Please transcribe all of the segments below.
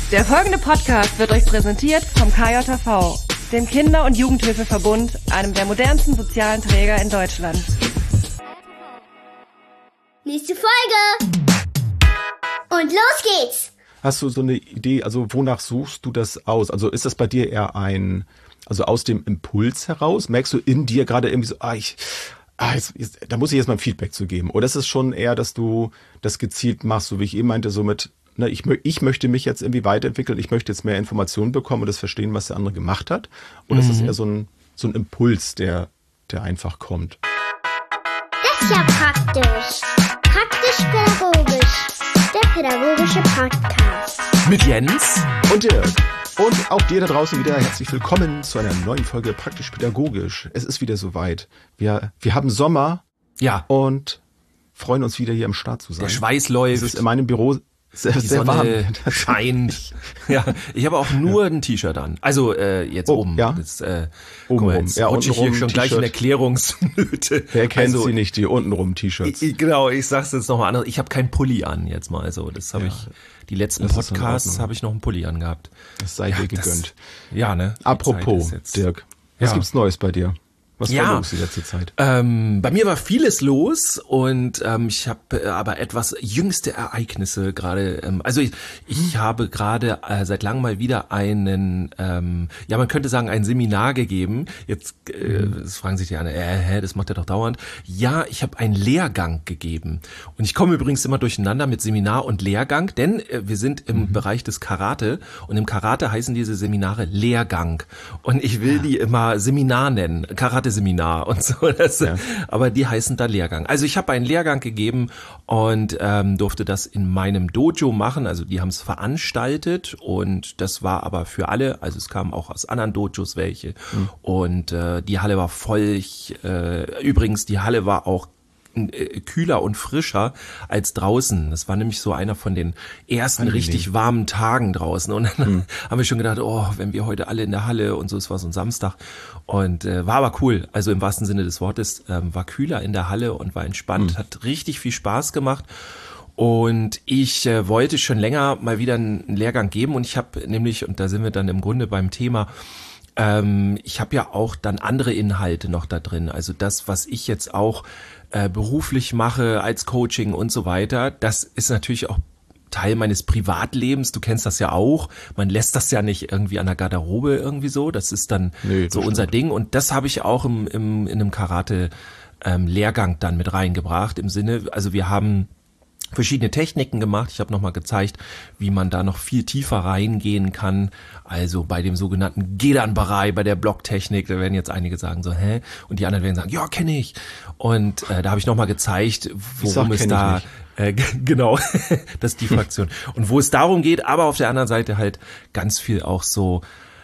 Der folgende Podcast wird euch präsentiert vom KJV, dem Kinder- und Jugendhilfeverbund, einem der modernsten sozialen Träger in Deutschland. Nächste Folge! Und los geht's! Hast du so eine Idee, also wonach suchst du das aus? Also ist das bei dir eher also aus dem Impuls heraus? Merkst du in dir gerade irgendwie so, da muss ich jetzt mal ein Feedback zu geben? Oder ist es schon eher, dass du das gezielt machst, so wie ich eben meinte, so mit, ich möchte mich jetzt irgendwie weiterentwickeln, ich möchte jetzt mehr Informationen bekommen und das verstehen, was der andere gemacht hat? Oder ist das eher so ein Impuls, der einfach kommt? Das ist ja praktisch. Praktisch-pädagogisch. Der pädagogische Podcast. Mit Jens Und Dirk. Und auch dir da draußen wieder herzlich willkommen zu einer neuen Folge Praktisch-pädagogisch. Es ist wieder soweit. Wir haben Sommer. Ja. Und freuen uns wieder hier am Start zu sein. Der Schweiß läuft. Es ist in meinem Büro sehr warm. Scheint. Ja, ich habe auch nur ein T-Shirt an. Also jetzt oben. Ja. Das, Obenrum. jetzt rutsche ich hier schon gleich in Erklärungsnöte. Wer kennt sie nicht, die untenrum T-Shirts? Genau, ich sag's jetzt nochmal anders. Ich habe keinen Pulli an jetzt mal. Also das habe ich, die letzten Podcasts habe ich noch einen Pulli angehabt. Das sei dir gegönnt. Ne? Apropos, Dirk, was gibt's Neues bei dir? Was war los die letzte Zeit? Bei mir war vieles los und ich habe aber etwas jüngste Ereignisse gerade. Also ich habe gerade seit langem mal wieder einen, man könnte sagen, ein Seminar gegeben. Jetzt das fragen sich die anderen, das macht er doch dauernd. Ja, ich habe einen Lehrgang gegeben. Und ich komme übrigens immer durcheinander mit Seminar und Lehrgang, denn wir sind im Bereich des Karate und im Karate heißen diese Seminare Lehrgang. Und ich will die immer Seminar nennen, Karate-Seminar und so. Aber die heißen da Lehrgang. Also ich habe einen Lehrgang gegeben und durfte das in meinem Dojo machen. Also die haben es veranstaltet und das war aber für alle. Also es kamen auch aus anderen Dojos welche. Und die Halle war voll. Übrigens, die Halle war auch kühler und frischer als draußen. Das war nämlich so einer von den ersten richtig warmen Tagen draußen. Und dann haben wir schon gedacht, wenn wir heute alle in der Halle und so, es war so ein Samstag. Und war aber cool. Also im wahrsten Sinne des Wortes, war kühler in der Halle und war entspannt. Hat richtig viel Spaß gemacht. Und ich wollte schon länger mal wieder einen Lehrgang geben. Und ich habe nämlich, und da sind wir dann im Grunde beim Thema, ich habe ja auch dann andere Inhalte noch da drin. Also das, was ich jetzt auch beruflich mache als Coaching und so weiter, das ist natürlich auch Teil meines Privatlebens. Du kennst das ja auch. Man lässt das ja nicht irgendwie an der Garderobe irgendwie so. Das ist dann so unser Ding. Und das habe ich auch in einem Karate Lehrgang dann mit reingebracht im Sinne, also wir haben verschiedene Techniken gemacht. Ich habe nochmal gezeigt, wie man da noch viel tiefer reingehen kann. Also bei dem sogenannten Gedan-Barai, bei der Blocktechnik, da werden jetzt einige sagen so, hä? Und die anderen werden sagen, ja, kenne ich. Und da habe ich nochmal gezeigt, worum es da, genau, das ist die Fraktion. Und wo es darum geht, aber auf der anderen Seite halt ganz viel auch so,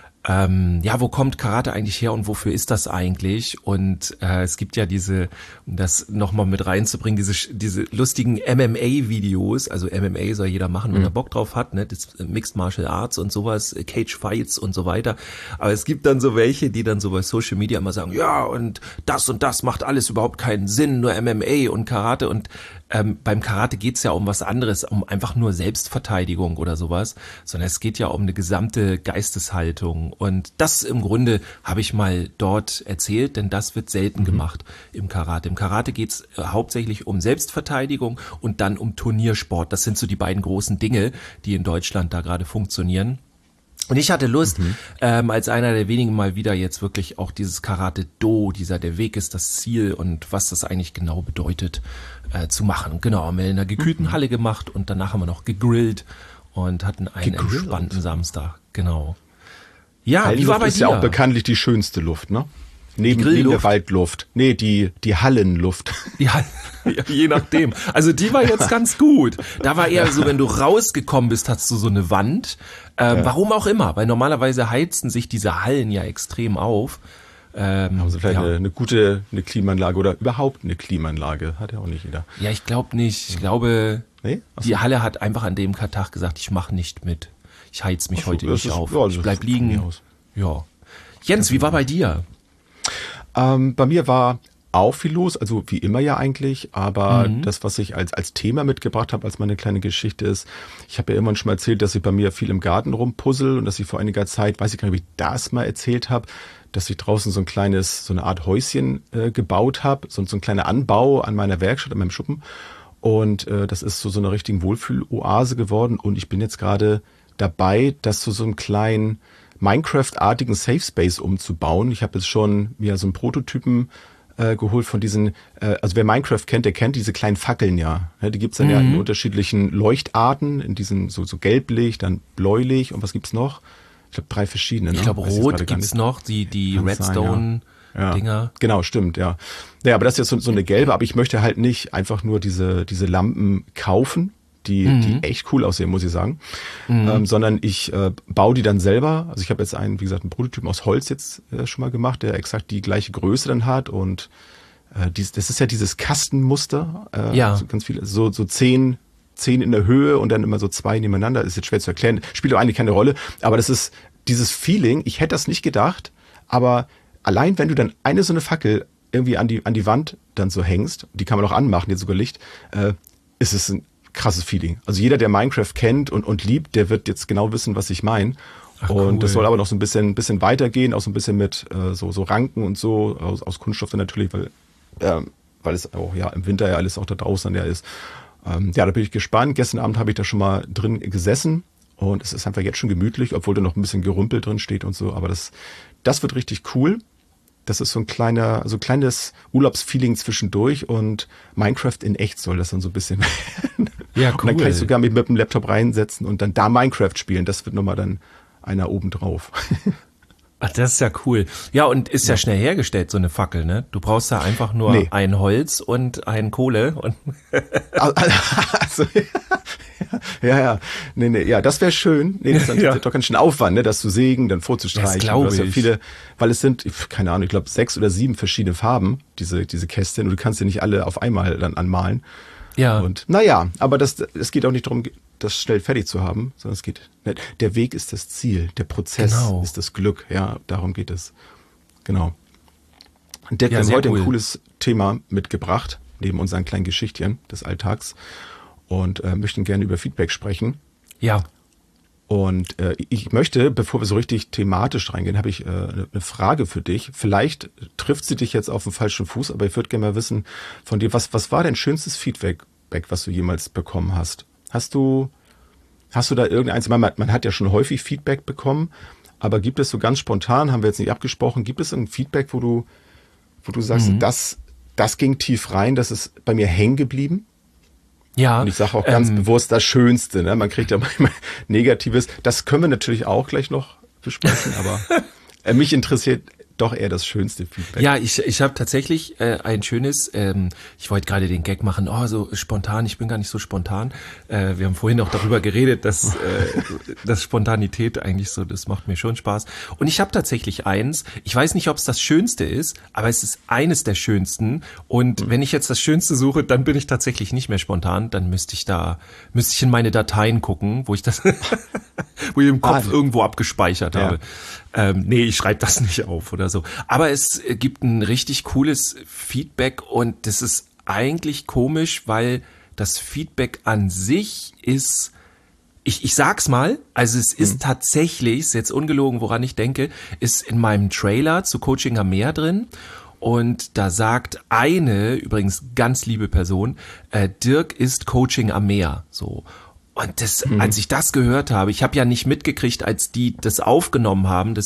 wo kommt Karate eigentlich her und wofür ist das eigentlich? Und es gibt ja um das nochmal mit reinzubringen, diese lustigen MMA-Videos. Also MMA soll jeder machen, wenn er Bock drauf hat, ne? Das Mixed Martial Arts und sowas, Cage Fights und so weiter. Aber es gibt dann so welche, die dann so bei Social Media immer sagen, ja, und das macht alles überhaupt keinen Sinn, nur MMA und Karate. Und beim Karate geht's ja um was anderes, um einfach nur Selbstverteidigung oder sowas, sondern es geht ja um eine gesamte Geisteshaltung. Und das im Grunde habe ich mal dort erzählt, denn das wird selten gemacht im Karate. Im Karate geht's hauptsächlich um Selbstverteidigung und dann um Turniersport. Das sind so die beiden großen Dinge, die in Deutschland da gerade funktionieren. Und ich hatte Lust, als einer der wenigen mal wieder jetzt wirklich auch dieses Karate-Do, der Weg ist das Ziel und was das eigentlich genau bedeutet, zu machen. Und genau, haben wir in einer gekühlten Halle gemacht und danach haben wir noch gegrillt und hatten einen entspannten Samstag. Genau. Ja, wie war bei dir? Ist ja auch bekanntlich die schönste Luft, ne? Neben der Waldluft. Nee, die Hallenluft. Ja, je nachdem. Also die war jetzt ganz gut. Da war eher so, wenn du rausgekommen bist, hast du so eine Wand. Warum auch immer, weil normalerweise heizen sich diese Hallen ja extrem auf. Haben sie vielleicht eine Klimaanlage oder überhaupt eine Klimaanlage? Hat ja auch nicht jeder. Ja, ich glaube nicht. Ich glaube, die Halle hat einfach an dem Tag gesagt, ich mache nicht mit. Ich heiz mich heute nicht auf. Ja, ich bleib liegen. Ja. Jens, wie war bei dir? Bei mir war auch viel los, also wie immer ja eigentlich, aber das, was ich als Thema mitgebracht habe, als meine kleine Geschichte ist, ich habe ja irgendwann schon mal erzählt, dass ich bei mir viel im Garten rumpuzzle und dass ich vor einiger Zeit, weiß ich gar nicht, ob ich das mal erzählt habe, dass ich draußen so eine Art Häuschen gebaut habe, so ein kleiner Anbau an meiner Werkstatt, an meinem Schuppen. Und das ist so eine richtige Wohlfühloase geworden und ich bin jetzt gerade dabei, das zu so einem kleinen Minecraft-artigen Safe Space umzubauen. Ich habe jetzt schon mir so einen Prototypen geholt von diesen, also wer Minecraft kennt, der kennt diese kleinen Fackeln ja. Die gibt's dann ja in unterschiedlichen Leuchtarten, in diesen so gelblich, dann bläulich und was gibt's noch? Ich glaube 3 verschiedene. Ich glaube rot gibt's noch, die Redstone-Dinger. Ja. Genau, stimmt, ja. Ja, aber das ist jetzt so eine gelbe, aber ich möchte halt nicht einfach nur diese Lampen kaufen, die echt cool aussehen, muss ich sagen, sondern ich baue die dann selber. Also ich habe jetzt wie gesagt, einen Prototypen aus Holz jetzt schon mal gemacht, der exakt die gleiche Größe dann hat und das ist ja dieses Kastenmuster, so ganz viele, so 10 in der Höhe und dann immer so 2 nebeneinander, ist jetzt schwer zu erklären, spielt auch eigentlich keine Rolle, aber das ist dieses Feeling, ich hätte das nicht gedacht, aber allein wenn du dann so eine Fackel irgendwie an die Wand dann so hängst, die kann man auch anmachen, jetzt sogar Licht, ist es ein krasses Feeling. Also jeder, der Minecraft kennt und liebt, der wird jetzt genau wissen, was ich meine. Und das soll aber noch so ein bisschen weitergehen, auch so ein bisschen mit so Ranken und so, aus Kunststoff dann natürlich, weil es auch ja im Winter ja alles auch da draußen ja ist. Da bin ich gespannt. Gestern Abend habe ich da schon mal drin gesessen und es ist einfach jetzt schon gemütlich, obwohl da noch ein bisschen Gerümpel drin steht und so. Aber das wird richtig cool. Das ist so ein kleines Urlaubsfeeling zwischendurch und Minecraft in echt soll das dann so ein bisschen werden. Ja, cool. Und dann kann ich sogar mit dem Laptop reinsetzen und dann da Minecraft spielen. Das wird nochmal dann einer obendrauf. Ach, das ist ja cool. Ja, und ist ja schnell hergestellt, so eine Fackel, ne? Du brauchst da einfach nur ein Holz und ein Kohle und also, ja. Nee, ja, das wäre schön. Nee, das ist doch ganz schön Aufwand, ne, das zu sägen, dann vorzustreichen. Das glaube ich. Ja viele, weil es sind, keine Ahnung, ich glaube 6 oder 7 verschiedene Farben, diese Kästchen, und du kannst ja nicht alle auf einmal dann anmalen. Ja. Und aber es geht auch nicht darum, das schnell fertig zu haben, sondern es geht, der Weg ist das Ziel, der Prozess ist das Glück, ja, darum geht es. Genau. Und Dirk, wir haben heute ein cooles Thema mitgebracht, neben unseren kleinen Geschichtchen des Alltags und möchten gerne über Feedback sprechen. Ja. Und ich möchte, bevor wir so richtig thematisch reingehen, habe ich eine Frage für dich. Vielleicht trifft sie dich jetzt auf den falschen Fuß, aber ich würde gerne mal wissen von dir, was war dein schönstes Feedback, was du jemals bekommen hast? Hast du da irgendeins? Man hat ja schon häufig Feedback bekommen, aber gibt es so ganz spontan, haben wir jetzt nicht abgesprochen, gibt es ein Feedback, wo du sagst, das ging tief rein, das ist bei mir hängen geblieben? Ja. Und ich sage auch ganz bewusst das Schönste, ne? Man kriegt ja manchmal Negatives. Das können wir natürlich auch gleich noch besprechen, aber mich interessiert doch eher das schönste Feedback. Ja, ich habe tatsächlich ein schönes, ich wollte gerade den Gag machen, so spontan, ich bin gar nicht so spontan. Wir haben vorhin auch darüber geredet, dass Spontanität eigentlich so, das macht mir schon Spaß. Und ich habe tatsächlich eins, ich weiß nicht, ob es das Schönste ist, aber es ist eines der schönsten. Und wenn ich jetzt das Schönste suche, dann bin ich tatsächlich nicht mehr spontan, dann müsste ich in meine Dateien gucken, wo ich im Kopf irgendwo abgespeichert habe. Nee, ich schreibe das nicht auf oder so. Aber es gibt ein richtig cooles Feedback und das ist eigentlich komisch, weil das Feedback an sich ist, ich sag's mal, also es ist tatsächlich, ist jetzt ungelogen, woran ich denke, ist in meinem Trailer zu Coaching am Meer drin. Und da sagt eine, übrigens ganz liebe Person, Dirk ist Coaching am Meer, so. Und als ich das gehört habe, ich habe ja nicht mitgekriegt, als die das aufgenommen haben,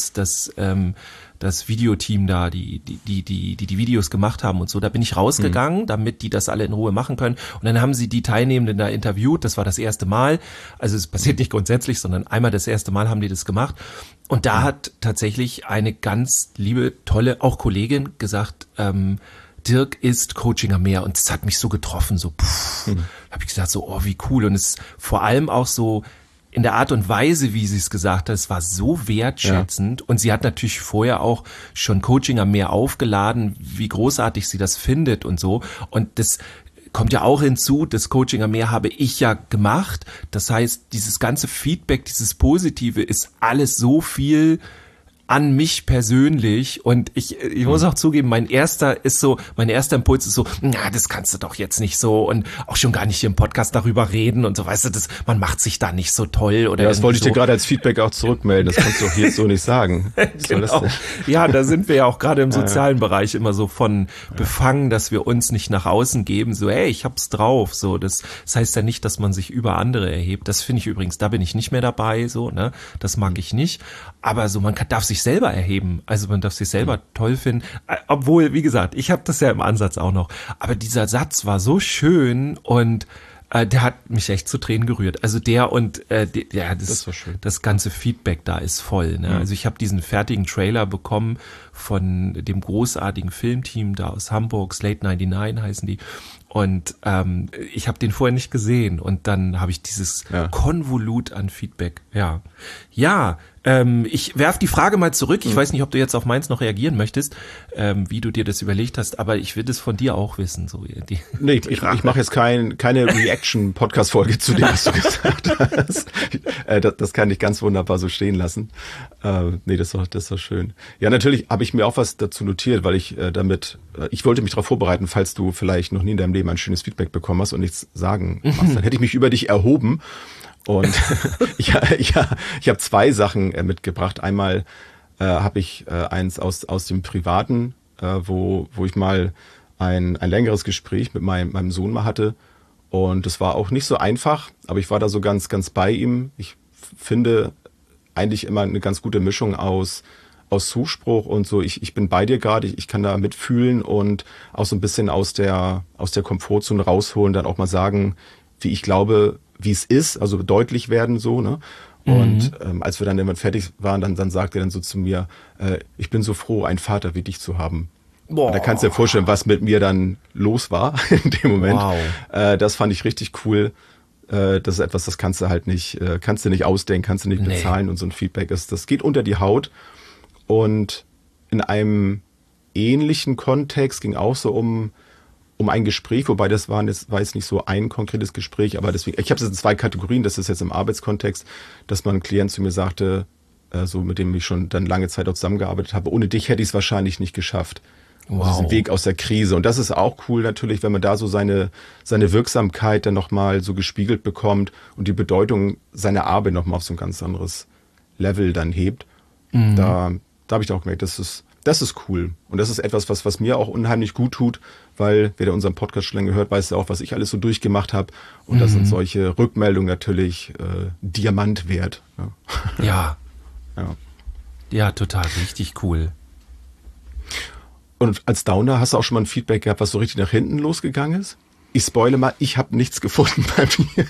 das Videoteam da, die Videos gemacht haben und so, da bin ich rausgegangen, damit die das alle in Ruhe machen können. Und dann haben sie die Teilnehmenden da interviewt, das war das erste Mal. Also es passiert nicht grundsätzlich, sondern einmal das erste Mal haben die das gemacht. Und da hat tatsächlich eine ganz liebe, tolle, auch Kollegin gesagt, Dirk ist Coaching am Meer, und das hat mich so getroffen, so habe ich gesagt, so wie cool, und es vor allem auch so in der Art und Weise, wie sie es gesagt hat, es war so wertschätzend, und sie hat natürlich vorher auch schon Coaching am Meer aufgeladen, wie großartig sie das findet und so, und das kommt ja auch hinzu, das Coaching am Meer habe ich ja gemacht, das heißt, dieses ganze Feedback, dieses Positive ist alles so viel an mich persönlich und ich muss auch zugeben, mein erster Impuls ist so, na, das kannst du doch jetzt nicht so und auch schon gar nicht hier im Podcast darüber reden und so, weißt du, man macht sich da nicht so toll oder ja, das wollte ich so. dir gerade als Feedback auch zurückmelden, das kannst du doch hier so nicht sagen. Genau. Ja, da sind wir ja auch gerade im sozialen Bereich immer so von befangen, dass wir uns nicht nach außen geben, so, ey, ich hab's drauf, so, das heißt ja nicht, dass man sich über andere erhebt, das finde ich übrigens, da bin ich nicht mehr dabei, so, ne, das mag ich nicht, aber so, man darf sich selber erheben, also man darf sich selber toll finden, obwohl, wie gesagt, ich habe das ja im Ansatz auch noch, aber dieser Satz war so schön und der hat mich echt zu Tränen gerührt. Also das ganze Feedback da ist voll. Ne? Also ich habe diesen fertigen Trailer bekommen von dem großartigen Filmteam da aus Hamburg, Slate 99 heißen die. Und ich habe den vorher nicht gesehen und dann habe ich dieses Konvolut an Feedback. Ja, ich werf die Frage mal zurück. Ich weiß nicht, ob du jetzt auf meins noch reagieren möchtest, wie du dir das überlegt hast, aber ich will es von dir auch wissen. So nee, ich mache jetzt keine Reaction-Podcast-Folge zu dem, was du gesagt hast. Das kann ich ganz wunderbar so stehen lassen. Nee, das ist doch schön. Ja, natürlich habe ich mir auch was dazu notiert, weil ich wollte mich darauf vorbereiten, falls du vielleicht noch nie in deinem Leben ein schönes Feedback bekommen hast und nichts sagen machst, dann hätte ich mich über dich erhoben. Und ich habe zwei Sachen mitgebracht. Einmal habe ich eins aus dem Privaten, wo ich mal ein längeres Gespräch mit meinem Sohn mal hatte. Und das war auch nicht so einfach, aber ich war da so ganz, ganz bei ihm. Ich finde eigentlich immer eine ganz gute Mischung aus Zuspruch und so, ich bin bei dir gerade, ich kann da mitfühlen und auch so ein bisschen aus der Komfortzone rausholen, dann auch mal sagen, wie ich glaube, wie es ist, also deutlich werden so, ne? Und als wir dann irgendwann fertig waren, dann sagte er dann so zu mir, ich bin so froh, einen Vater wie dich zu haben. Boah. Und da kannst du dir vorstellen, was mit mir dann los war in dem Moment. Wow. Das fand ich richtig cool. Das ist etwas, das kannst du halt nicht, kannst du nicht ausdenken, kannst du nicht bezahlen und so ein Feedback ist, das geht unter die Haut. Und in einem ähnlichen Kontext ging auch so um ein Gespräch, wobei das war jetzt nicht so ein konkretes Gespräch, aber deswegen, ich habe das in zwei Kategorien, das ist jetzt im Arbeitskontext, dass mal ein Klient zu mir sagte, so mit dem ich schon dann lange Zeit auch zusammengearbeitet habe, ohne dich hätte ich es wahrscheinlich nicht geschafft. Wow. Also diesen Weg aus der Krise. Und das ist auch cool natürlich, wenn man da so seine Wirksamkeit dann nochmal so gespiegelt bekommt und die Bedeutung seiner Arbeit nochmal auf so ein ganz anderes Level dann hebt. Da habe ich auch gemerkt, das ist cool. Und das ist etwas, was mir auch unheimlich gut tut, weil wer unseren Podcast schon länger hört, weiß ja auch, was ich alles so durchgemacht habe. Und das sind solche Rückmeldungen natürlich Diamant wert. Ja. Ja, total, richtig cool. Und als Downer hast du auch schon mal ein Feedback gehabt, was so richtig nach hinten losgegangen ist? Ich spoile mal, ich habe nichts gefunden bei mir.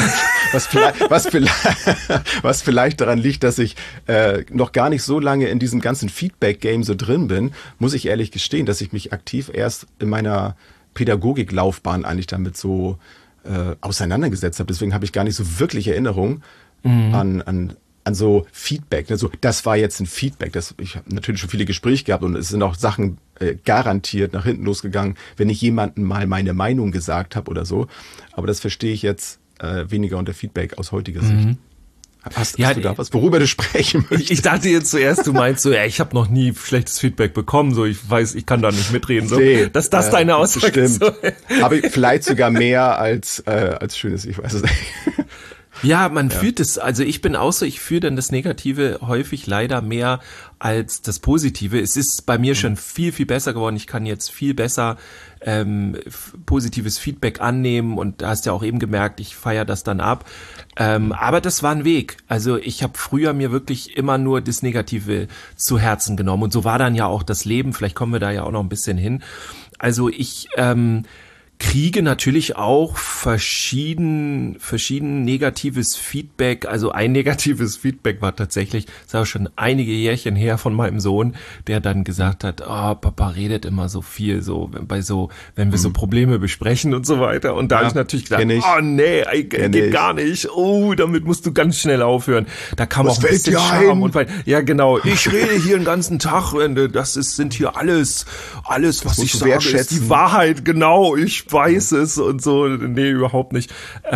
Was vielleicht daran liegt, dass ich noch gar nicht so lange in diesem ganzen Feedback-Game so drin bin, muss ich ehrlich gestehen, dass ich mich aktiv erst in meiner Pädagogiklaufbahn eigentlich damit so auseinandergesetzt habe. Deswegen habe ich gar nicht so wirklich Erinnerung an so Feedback. Ne? So, das war jetzt ein Feedback. Ich habe natürlich schon viele Gespräche gehabt und es sind auch Sachen garantiert nach hinten losgegangen, wenn ich jemandem mal meine Meinung gesagt habe oder so. Aber das verstehe ich jetzt weniger unter Feedback aus heutiger Sicht. Hast du da was, worüber du sprechen möchtest? Ich dachte jetzt zuerst, du meinst so, ich habe noch nie schlechtes Feedback bekommen, so ich weiß, ich kann da nicht mitreden. So. Nee, dass das deine Aussage ist. So. Aber vielleicht sogar mehr als schönes, ich weiß es nicht. Ja, man fühlt es, also ich bin auch so, ich fühle dann das Negative häufig leider mehr als das Positive. Es ist bei mir schon viel, viel besser geworden. Ich kann jetzt viel besser positives Feedback annehmen und da hast du ja auch eben gemerkt, ich feiere das dann ab. Aber das war ein Weg. Also ich habe früher mir wirklich immer nur das Negative zu Herzen genommen und so war dann ja auch das Leben. Vielleicht kommen wir da ja auch noch ein bisschen hin. Also ich kriege natürlich auch verschieden negatives Feedback. Also ein negatives Feedback war tatsächlich, das war schon einige Jährchen her von meinem Sohn, der dann gesagt hat, Papa redet immer so viel, so wenn wir so Probleme besprechen und so weiter. Und da habe ich natürlich gesagt, nee, geht gar nicht. Oh, damit musst du ganz schnell aufhören. Da kam auch ein bisschen Charme und ja genau, ich rede hier den ganzen Tag, sind hier alles, was ich sage, ist die Wahrheit, genau. Ich weiß es und so. Nee, überhaupt nicht.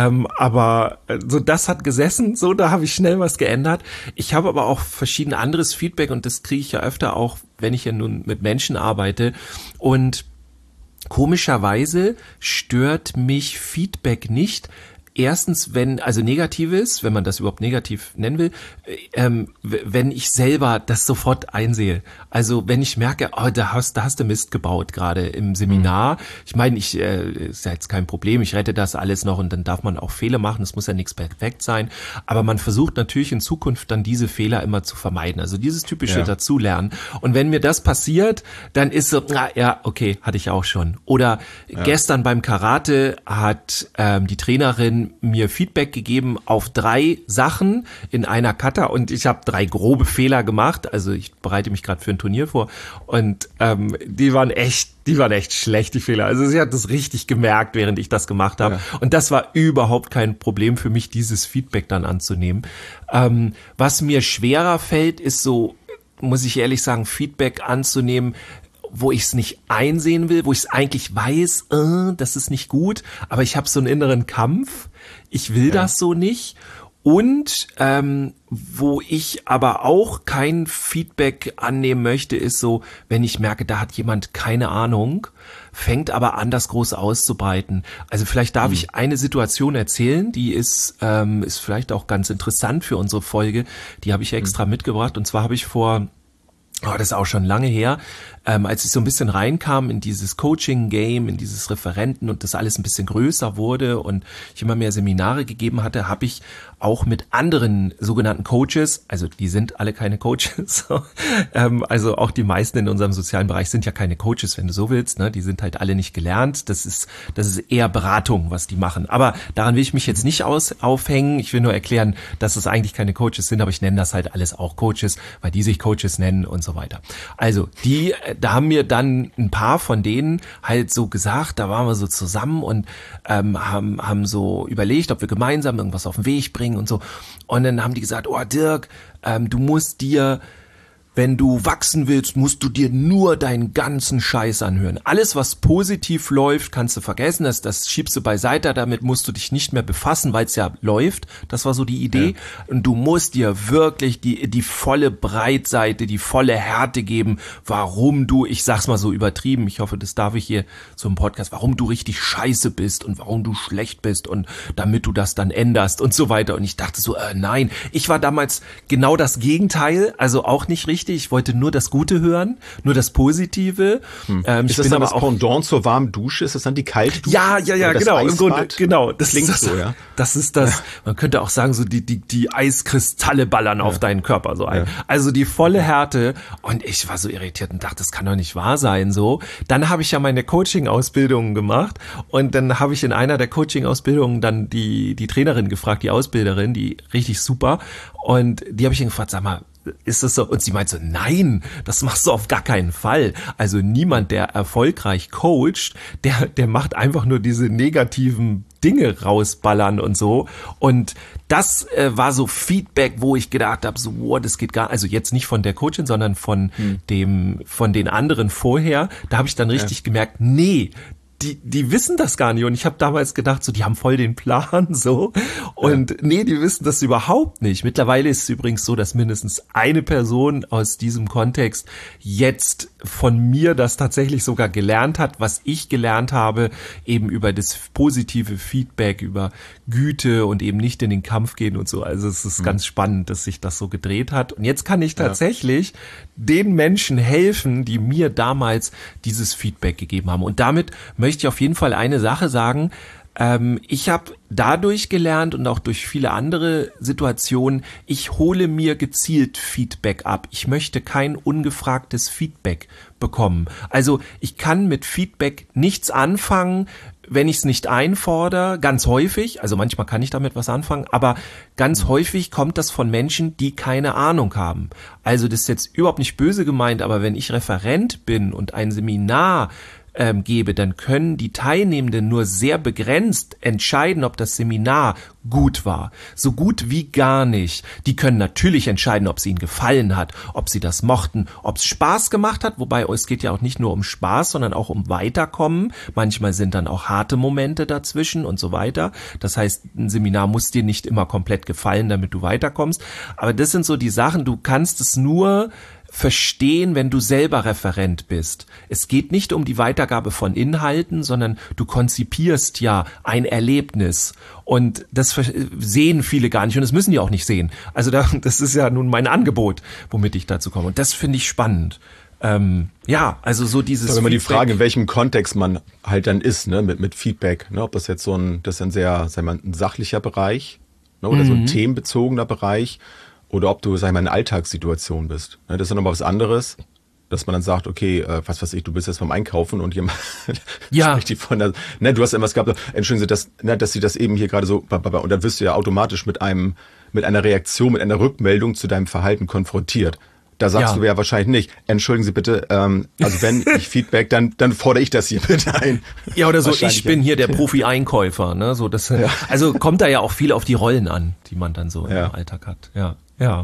Aber so das hat gesessen, so da habe ich schnell was geändert. Ich habe aber auch verschieden anderes Feedback und das kriege ich ja öfter auch, wenn ich ja nun mit Menschen arbeite. Und komischerweise stört mich Feedback nicht. Erstens, also Negatives, wenn man das überhaupt negativ nennen will, wenn ich selber das sofort einsehe. Also wenn ich merke, da hast du Mist gebaut gerade im Seminar. Ich meine, ist ja jetzt kein Problem, ich rette das alles noch und dann darf man auch Fehler machen, es muss ja nichts perfekt sein. Aber man versucht natürlich in Zukunft dann diese Fehler immer zu vermeiden. Also dieses typische Dazulernen. Und wenn mir das passiert, dann ist so, okay, hatte ich auch schon. Oder gestern beim Karate hat die Trainerin mir Feedback gegeben auf 3 Sachen in einer Kata und ich habe 3 grobe Fehler gemacht. Also ich bereite mich gerade für ein Turnier vor und die waren echt schlecht, die Fehler. Also sie hat das richtig gemerkt, während ich das gemacht habe. Ja. Und das war überhaupt kein Problem für mich, dieses Feedback dann anzunehmen. Was mir schwerer fällt, ist so, muss ich ehrlich sagen, Feedback anzunehmen, wo ich es nicht einsehen will, wo ich es eigentlich weiß, das ist nicht gut, aber ich habe so einen inneren Kampf, ich will das so nicht. Und wo ich aber auch kein Feedback annehmen möchte, ist so, wenn ich merke, da hat jemand keine Ahnung, fängt aber an, das groß auszubreiten. Also vielleicht darf ich eine Situation erzählen, die ist vielleicht auch ganz interessant für unsere Folge, die habe ich extra mitgebracht. Und zwar habe ich das ist auch schon lange her, als ich so ein bisschen reinkam in dieses Coaching-Game, in dieses Referenten und das alles ein bisschen größer wurde und ich immer mehr Seminare gegeben hatte, habe ich auch mit anderen sogenannten Coaches, also die sind alle keine Coaches, also auch die meisten in unserem sozialen Bereich sind ja keine Coaches, wenn du so willst, ne? Die sind halt alle nicht gelernt, das ist eher Beratung, was die machen. Aber daran will ich mich jetzt nicht aufhängen, ich will nur erklären, dass es eigentlich keine Coaches sind, aber ich nenne das halt alles auch Coaches, weil die sich Coaches nennen und so weiter. Also da haben mir dann ein paar von denen halt so gesagt, da waren wir so zusammen und haben so überlegt, ob wir gemeinsam irgendwas auf den Weg bringen und so. Und dann haben die gesagt, Dirk, du musst dir, wenn du wachsen willst, musst du dir nur deinen ganzen Scheiß anhören. Alles, was positiv läuft, kannst du vergessen. Das schiebst du beiseite, damit musst du dich nicht mehr befassen, weil es ja läuft. Das war so die Idee. Ja. Und du musst dir wirklich die volle Breitseite, die volle Härte geben, warum du, ich sag's mal so übertrieben, ich hoffe, das darf ich hier so im Podcast, warum du richtig scheiße bist und warum du schlecht bist und damit du das dann änderst und so weiter. Und ich dachte so, nein. Ich war damals genau das Gegenteil, also auch nicht richtig. Ich wollte nur das Gute hören, nur das Positive. Ist das dann das Pendant zur warmen Dusche? Ist das dann die kalte Dusche? Ja, genau. Im Grunde, genau. Das klingt so, ja. Das ist das. Man könnte auch sagen, so die Eiskristalle ballern auf deinen Körper so ein. Ja. Also die volle Härte. Und ich war so irritiert und dachte, das kann doch nicht wahr sein, so. Dann habe ich ja meine Coaching-Ausbildungen gemacht und dann habe ich in einer der Coaching-Ausbildungen dann die Trainerin gefragt, die Ausbilderin, die richtig super. Und die habe ich dann gefragt, sag mal, ist das so? Und sie meint so, nein, das machst du auf gar keinen Fall. Also niemand, der erfolgreich coacht, der macht einfach nur diese negativen Dinge rausballern und so. Und das war so Feedback, wo ich gedacht habe, so, wow, das geht gar, also jetzt nicht von der Coachin, sondern von den anderen vorher. Da habe ich dann richtig gemerkt, nee, die wissen das gar nicht und ich habe damals gedacht, so die haben voll den Plan so und nee, die wissen das überhaupt nicht. Mittlerweile ist es übrigens so, dass mindestens eine Person aus diesem Kontext jetzt von mir das tatsächlich sogar gelernt hat, was ich gelernt habe, eben über das positive Feedback, über Güte und eben nicht in den Kampf gehen und so. Also es ist ganz spannend, dass sich das so gedreht hat und jetzt kann ich tatsächlich den Menschen helfen, die mir damals dieses Feedback gegeben haben und damit möchte ich auf jeden Fall eine Sache sagen. Ich habe dadurch gelernt und auch durch viele andere Situationen, ich hole mir gezielt Feedback ab. Ich möchte kein ungefragtes Feedback bekommen. Also ich kann mit Feedback nichts anfangen, wenn ich es nicht einfordere, ganz häufig, also manchmal kann ich damit was anfangen, aber ganz häufig kommt das von Menschen, die keine Ahnung haben. Also das ist jetzt überhaupt nicht böse gemeint, aber wenn ich Referent bin und ein Seminar gebe, dann können die Teilnehmenden nur sehr begrenzt entscheiden, ob das Seminar gut war. So gut wie gar nicht. Die können natürlich entscheiden, ob es ihnen gefallen hat, ob sie das mochten, ob es Spaß gemacht hat, wobei es geht ja auch nicht nur um Spaß, sondern auch um Weiterkommen. Manchmal sind dann auch harte Momente dazwischen und so weiter. Das heißt, ein Seminar muss dir nicht immer komplett gefallen, damit du weiterkommst. Aber das sind so die Sachen, du kannst es nur verstehen, wenn du selber Referent bist. Es geht nicht um die Weitergabe von Inhalten, sondern du konzipierst ja ein Erlebnis und das sehen viele gar nicht und das müssen die auch nicht sehen. Also das ist ja nun mein Angebot, womit ich dazu komme und das finde ich spannend. Also so dieses. Das ist immer die Frage, in welchem Kontext man halt dann ist, ne, mit Feedback, ne, ob das jetzt das ist ein sehr, sagen wir mal, ein sachlicher Bereich, ne, oder so ein themenbezogener Bereich. Oder ob du, sag ich mal, in einer Alltagssituation bist. Das ist dann nochmal was anderes, dass man dann sagt, okay, was weiß ich, du bist jetzt beim Einkaufen und jemand spricht die von der, du hast irgendwas gehabt, entschuldigen Sie, dass Sie das eben hier gerade so, und dann wirst du ja automatisch mit einer Reaktion, mit einer Rückmeldung zu deinem Verhalten konfrontiert. Da sagst du ja wahrscheinlich nicht, entschuldigen Sie bitte, also wenn ich Feedback, dann fordere ich das hier bitte ein. Ja, oder so, ich bin hier der Profi-Einkäufer, ne, so das, also kommt da ja auch viel auf die Rollen an, die man dann so im Alltag hat, ja.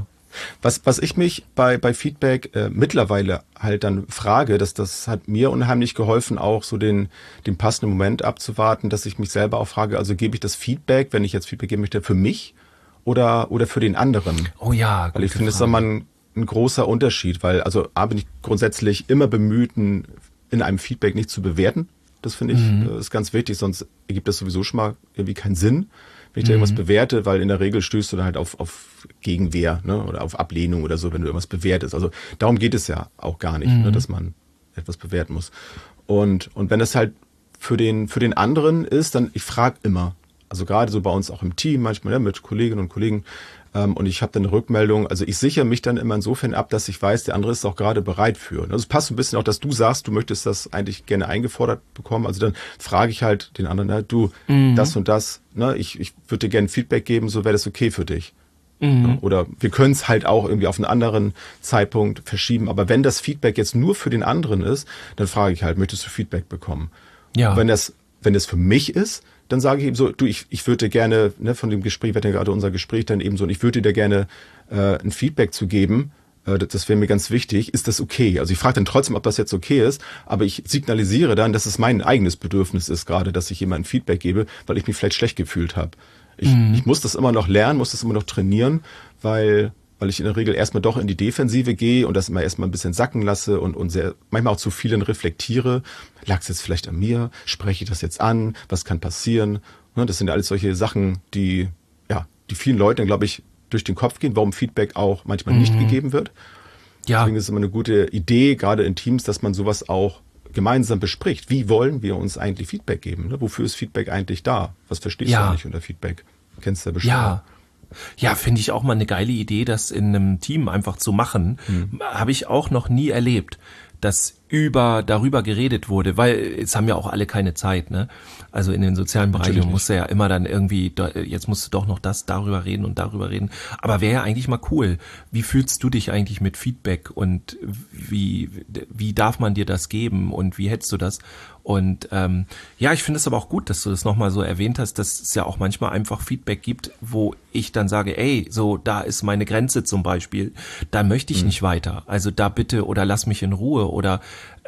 Was ich mich bei Feedback mittlerweile halt dann frage, das hat mir unheimlich geholfen, auch so den passenden Moment abzuwarten, dass ich mich selber auch frage, also gebe ich das Feedback, wenn ich jetzt Feedback geben möchte, für mich oder für den anderen? Oh ja, weil ich finde, es ist immer ein großer Unterschied, weil also bin ich grundsätzlich immer bemüht, in einem Feedback nicht zu bewerten. Das finde ich ist ganz wichtig, sonst ergibt das sowieso schon mal irgendwie keinen Sinn, wenn ich da irgendwas bewerte, weil in der Regel stößt du dann halt auf Gegenwehr, ne, oder auf Ablehnung oder so, wenn du irgendwas bewertest. Also darum geht es ja auch gar nicht, ne, dass man etwas bewerten muss. Und wenn es halt für den anderen ist, dann ich frage immer, also gerade so bei uns auch im Team, manchmal mit Kolleginnen und Kollegen, und ich habe dann eine Rückmeldung, also ich sichere mich dann immer insofern ab, dass ich weiß, der andere ist auch gerade bereit für. Also es passt so ein bisschen auch, dass du sagst, du möchtest das eigentlich gerne eingefordert bekommen, also dann frage ich halt den anderen, du, das und das, ne, ich würde dir gerne Feedback geben, so wäre das okay für dich. Ja, oder wir können es halt auch irgendwie auf einen anderen Zeitpunkt verschieben, aber wenn das Feedback jetzt nur für den anderen ist, dann frage ich halt, möchtest du Feedback bekommen? Ja. Und wenn das für mich ist, dann sage ich ihm so, du, ich würde dir gerne, ne, von dem Gespräch, wird ja gerade unser Gespräch dann eben so, und ich würde dir gerne ein Feedback zu geben, das wäre mir ganz wichtig, ist das okay? Also ich frage dann trotzdem, ob das jetzt okay ist, aber ich signalisiere dann, dass es mein eigenes Bedürfnis ist gerade, dass ich jemandem Feedback gebe, weil ich mich vielleicht schlecht gefühlt habe. Ich muss das immer noch lernen, muss das immer noch trainieren, weil ich in der Regel erstmal doch in die Defensive gehe und das immer erstmal ein bisschen sacken lasse und sehr, manchmal auch zu viel reflektiere. Lag es jetzt vielleicht an mir? Spreche ich das jetzt an? Was kann passieren? Das sind ja alles solche Sachen, die vielen Leuten, glaube ich, durch den Kopf gehen, warum Feedback auch manchmal nicht gegeben wird. Ja. Deswegen ist es immer eine gute Idee, gerade in Teams, dass man sowas auch gemeinsam bespricht. Wie wollen wir uns eigentlich Feedback geben? Ne? Wofür ist Feedback eigentlich da? Was verstehst du eigentlich unter Feedback? Kennst du ja bestimmt. Ja, finde ich auch mal eine geile Idee, das in einem Team einfach zu machen. Habe ich auch noch nie erlebt, dass darüber geredet wurde, weil jetzt haben ja auch alle keine Zeit, ne? Also in den sozialen Bereichen musst du ja immer dann irgendwie, jetzt musst du doch noch darüber reden und darüber reden. Aber wäre ja eigentlich mal cool. Wie fühlst du dich eigentlich mit Feedback und wie darf man dir das geben und wie hältst du das? Und ich finde es aber auch gut, dass du das nochmal so erwähnt hast, dass es ja auch manchmal einfach Feedback gibt, wo ich dann sage, ey, so da ist meine Grenze zum Beispiel, da möchte ich nicht weiter. Also da bitte oder lass mich in Ruhe oder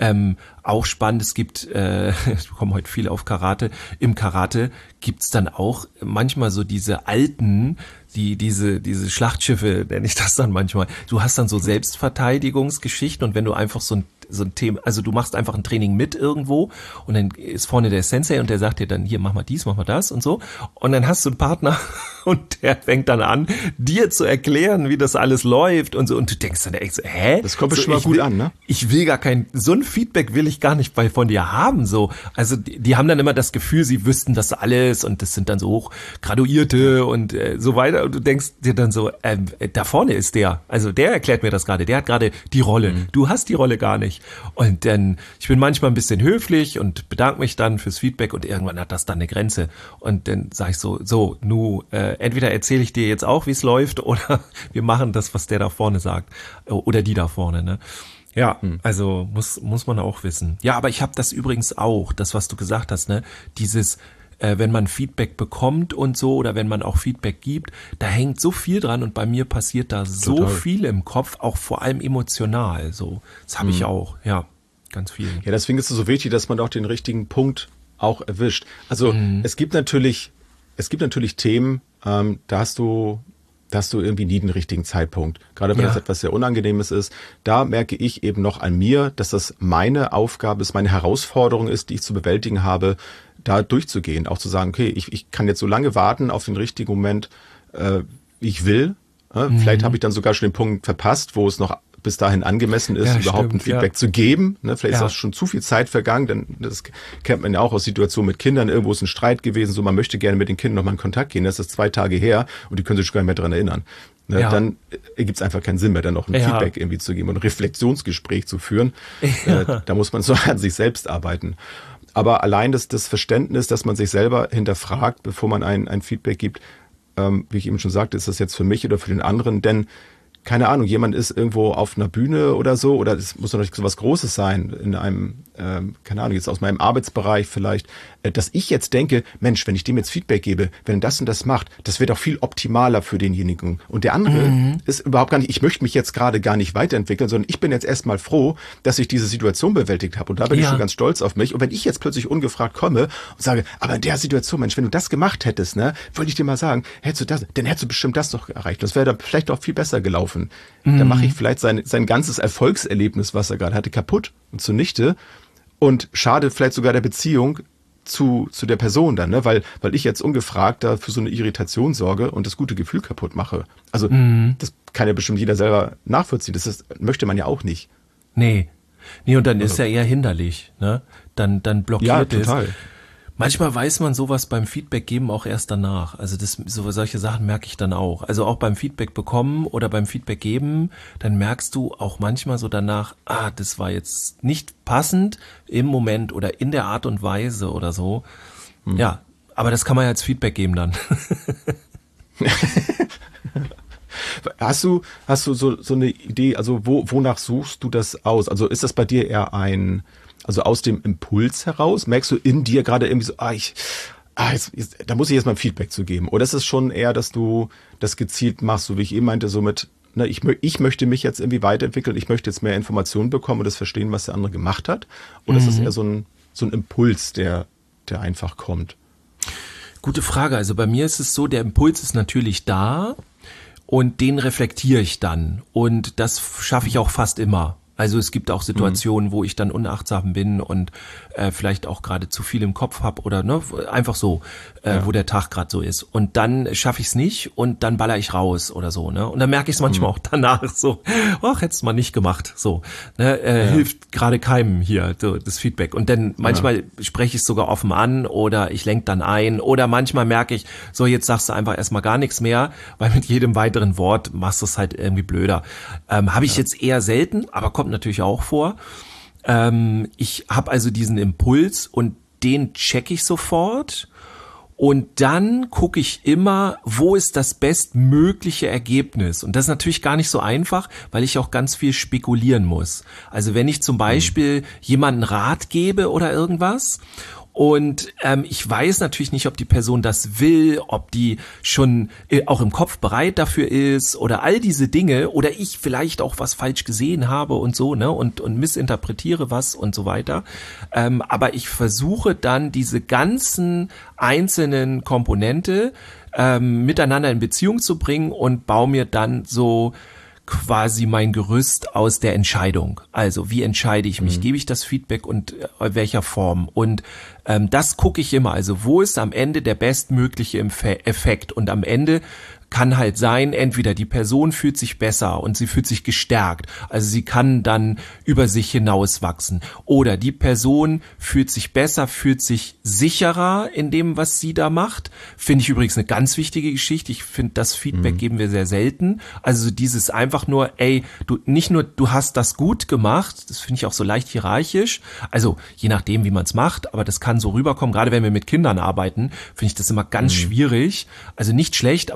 auch spannend, es gibt, ich komme heute viel auf Karate, im Karate gibt's dann auch manchmal so diese alten, diese Schlachtschiffe, nenne ich das dann manchmal. Du hast dann so Selbstverteidigungsgeschichten und wenn du einfach so ein Thema, also du machst einfach ein Training mit irgendwo und dann ist vorne der Sensei und der sagt dir dann, hier, mach mal dies, mach mal das und so. Und dann hast du einen Partner und der fängt dann an, dir zu erklären, wie das alles läuft und so. Und du denkst dann echt so, hä? Das kommt schon mal gut an, ne? Ich will gar so ein Feedback will ich gar nicht von dir haben, so. Also die haben dann immer das Gefühl, sie wüssten das alles und das sind dann so Hochgraduierte und so weiter. Und du denkst dir dann so, da vorne ist der. Also der erklärt mir das gerade. Der hat gerade die Rolle. Du hast die Rolle gar nicht. Und dann, ich bin manchmal ein bisschen höflich und bedanke mich dann fürs Feedback und irgendwann hat das dann eine Grenze. Und dann sage ich so, entweder erzähle ich dir jetzt auch, wie es läuft oder wir machen das, was der da vorne sagt. Oder die da vorne, ne? Ja, also muss man auch wissen. Ja, aber ich habe das übrigens auch, das, was du gesagt hast, ne? Dieses, wenn man Feedback bekommt und so oder wenn man auch Feedback gibt, da hängt so viel dran und bei mir passiert da so Total. viel im Kopf, auch vor allem emotional. So, das habe ich auch, ja, ganz viel. Ja, deswegen ist es so wichtig, dass man auch den richtigen Punkt auch erwischt. Also es gibt natürlich Themen, da hast du irgendwie nie den richtigen Zeitpunkt. Gerade wenn das etwas sehr Unangenehmes ist. Da merke ich eben noch an mir, dass das meine Aufgabe ist, meine Herausforderung ist, die ich zu bewältigen habe, da durchzugehen. Auch zu sagen, okay, ich kann jetzt so lange warten auf den richtigen Moment, wie ich will. Vielleicht habe ich dann sogar schon den Punkt verpasst, wo es noch bis dahin angemessen ist, überhaupt ein Feedback zu geben. Vielleicht ist auch schon zu viel Zeit vergangen, denn das kennt man ja auch aus Situationen mit Kindern. Irgendwo ist ein Streit gewesen, so man möchte gerne mit den Kindern nochmal in Kontakt gehen. Das ist 2 Tage her und die können sich gar nicht mehr daran erinnern. Dann ergibt es einfach keinen Sinn mehr, dann noch ein Feedback irgendwie zu geben und ein Reflexionsgespräch zu führen. Da muss man so an sich selbst arbeiten. Aber allein das Verständnis, dass man sich selber hinterfragt, bevor man ein Feedback gibt, wie ich eben schon sagte, ist das jetzt für mich oder für den anderen, denn keine Ahnung, jemand ist irgendwo auf einer Bühne oder so, oder es muss natürlich so was Großes sein, in einem, keine Ahnung, jetzt aus meinem Arbeitsbereich vielleicht, dass ich jetzt denke, Mensch, wenn ich dem jetzt Feedback gebe, wenn er das und das macht, das wird auch viel optimaler für denjenigen. Und der andere ist überhaupt gar nicht, ich möchte mich jetzt gerade gar nicht weiterentwickeln, sondern ich bin jetzt erstmal froh, dass ich diese Situation bewältigt habe. Und da bin ich schon ganz stolz auf mich. Und wenn ich jetzt plötzlich ungefragt komme und sage, aber in der Situation, Mensch, wenn du das gemacht hättest, ne, wollte ich dir mal sagen, hättest du das, dann hättest du bestimmt das noch erreicht. Das wäre dann vielleicht auch viel besser gelaufen. Dann mache ich vielleicht sein ganzes Erfolgserlebnis, was er gerade hatte, kaputt und zunichte und schadet vielleicht sogar der Beziehung zu der Person dann, ne? Weil ich jetzt ungefragt da für so eine Irritation sorge und das gute Gefühl kaputt mache. Also das kann ja bestimmt jeder selber nachvollziehen. Das möchte man ja auch nicht. Nee, und dann ist ja eher hinderlich, ne? Dann blockiert es. Ja, total. Manchmal weiß man sowas beim Feedback geben auch erst danach. Also solche Sachen merke ich dann auch. Also auch beim Feedback bekommen oder beim Feedback geben, dann merkst du auch manchmal so danach, das war jetzt nicht passend im Moment oder in der Art und Weise oder so. Ja, aber das kann man ja als Feedback geben dann. Hast du so eine Idee, also wonach suchst du das aus? Also ist das bei dir eher also aus dem Impuls heraus? Merkst du in dir gerade irgendwie so, da muss ich jetzt mal ein Feedback zu geben? Oder ist es schon eher, dass du das gezielt machst, so wie ich eben meinte, so mit, ne, ich möchte mich jetzt irgendwie weiterentwickeln, ich möchte jetzt mehr Informationen bekommen und das verstehen, was der andere gemacht hat? Oder ist es eher so ein Impuls, der einfach kommt? Gute Frage. Also bei mir ist es so, der Impuls ist natürlich da und den reflektiere ich dann. Und das schaffe ich auch fast immer. Also es gibt auch Situationen, wo ich dann unachtsam bin und vielleicht auch gerade zu viel im Kopf habe oder ne, einfach so, wo der Tag gerade so ist. Und dann schaffe ich es nicht und dann baller ich raus oder so. Ne? Und dann merke ich es manchmal auch danach so, hättest du mal nicht gemacht. So, ne? Hilft gerade keinem hier so, das Feedback. Und dann manchmal spreche ich es sogar offen an oder ich lenke dann ein oder manchmal merke ich, so jetzt sagst du einfach erstmal gar nichts mehr, weil mit jedem weiteren Wort machst du es halt irgendwie blöder. Habe ich jetzt eher selten, aber kommt natürlich auch vor. Ich habe also diesen Impuls und den check ich sofort und dann gucke ich immer, wo ist das bestmögliche Ergebnis. Und das ist natürlich gar nicht so einfach, weil ich auch ganz viel spekulieren muss. Also wenn ich zum Beispiel jemanden Rat gebe oder irgendwas und ich weiß natürlich nicht, ob die Person das will, ob die schon auch im Kopf bereit dafür ist oder all diese Dinge oder ich vielleicht auch was falsch gesehen habe und so, ne, und missinterpretiere was und so weiter. Aber ich versuche dann diese ganzen einzelnen Komponente miteinander in Beziehung zu bringen und baue mir dann so quasi mein Gerüst aus der Entscheidung. Also wie entscheide ich mich? Gebe ich das Feedback und in welcher Form? Und das gucke ich immer. Also wo ist am Ende der bestmögliche Effekt? Und am Ende kann halt sein, entweder die Person fühlt sich besser und sie fühlt sich gestärkt, also sie kann dann über sich hinauswachsen, oder die Person fühlt sich besser, fühlt sich sicherer in dem, was sie da macht. Finde ich übrigens eine ganz wichtige Geschichte. Ich finde, das Feedback geben wir sehr selten. Also dieses einfach nur, du hast das gut gemacht, das finde ich auch so leicht hierarchisch, also je nachdem, wie man es macht, aber das kann so rüberkommen, gerade wenn wir mit Kindern arbeiten, finde ich das immer ganz schwierig, also nicht schlecht, aber ganz schwierig,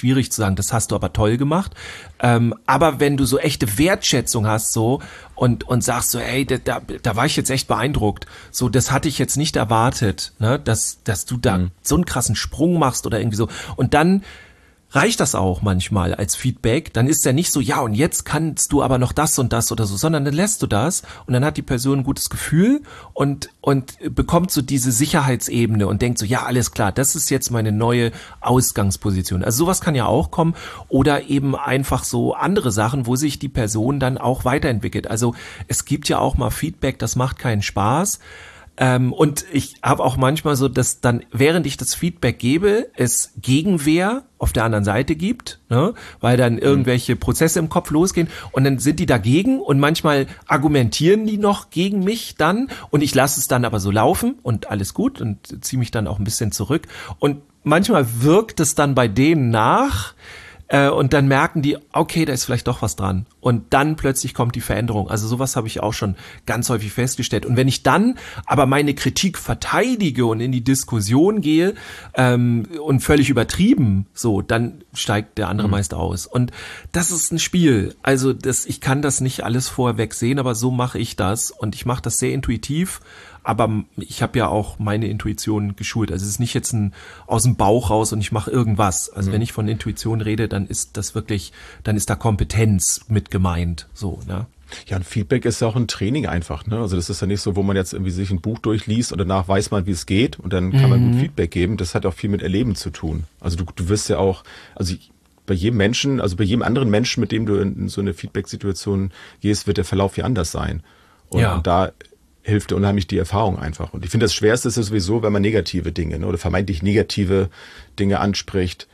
schwierig zu sagen, das hast du aber toll gemacht. Aber wenn du so echte Wertschätzung hast so und sagst so, hey, da war ich jetzt echt beeindruckt. So, das hatte ich jetzt nicht erwartet, ne, dass du da so einen krassen Sprung machst oder irgendwie so. Und dann reicht das auch manchmal als Feedback, dann ist ja nicht so, ja, und jetzt kannst du aber noch das und das oder so, sondern dann lässt du das und dann hat die Person ein gutes Gefühl und bekommt so diese Sicherheitsebene und denkt so, ja, alles klar, das ist jetzt meine neue Ausgangsposition. Also sowas kann ja auch kommen oder eben einfach so andere Sachen, wo sich die Person dann auch weiterentwickelt. Also es gibt ja auch mal Feedback, das macht keinen Spaß. Und ich habe auch manchmal so, dass dann, während ich das Feedback gebe, es Gegenwehr auf der anderen Seite gibt, ne? Weil dann irgendwelche Prozesse im Kopf losgehen und dann sind die dagegen und manchmal argumentieren die noch gegen mich dann und ich lasse es dann aber so laufen und alles gut und ziehe mich dann auch ein bisschen zurück und manchmal wirkt es dann bei denen nach, und dann merken die, okay, da ist vielleicht doch was dran. Und dann plötzlich kommt die Veränderung. Also sowas habe ich auch schon ganz häufig festgestellt. Und wenn ich dann aber meine Kritik verteidige und in die Diskussion gehe und völlig übertrieben, so, dann steigt der andere meist aus. Und das ist ein Spiel. Also ich kann das nicht alles vorweg sehen, aber so mache ich das. Und ich mache das sehr intuitiv. Aber ich habe ja auch meine Intuition geschult. Also es ist nicht jetzt aus dem Bauch raus und ich mache irgendwas. Also wenn ich von Intuition rede, dann ist das wirklich, dann ist da Kompetenz mit gemeint. So, ne? Ja, und Feedback ist ja auch ein Training einfach, ne? Also das ist ja nicht so, wo man jetzt irgendwie sich ein Buch durchliest und danach weiß man, wie es geht und dann kann man gut Feedback geben. Das hat auch viel mit Erleben zu tun. Also du wirst ja auch, bei jedem Menschen, also bei jedem anderen Menschen, mit dem du in so eine Feedback-Situation gehst, wird der Verlauf ja anders sein. Und da hilft dir unheimlich die Erfahrung einfach. Und ich finde, das Schwerste ist ja sowieso, wenn man negative Dinge, ne, oder vermeintlich negative Dinge anspricht.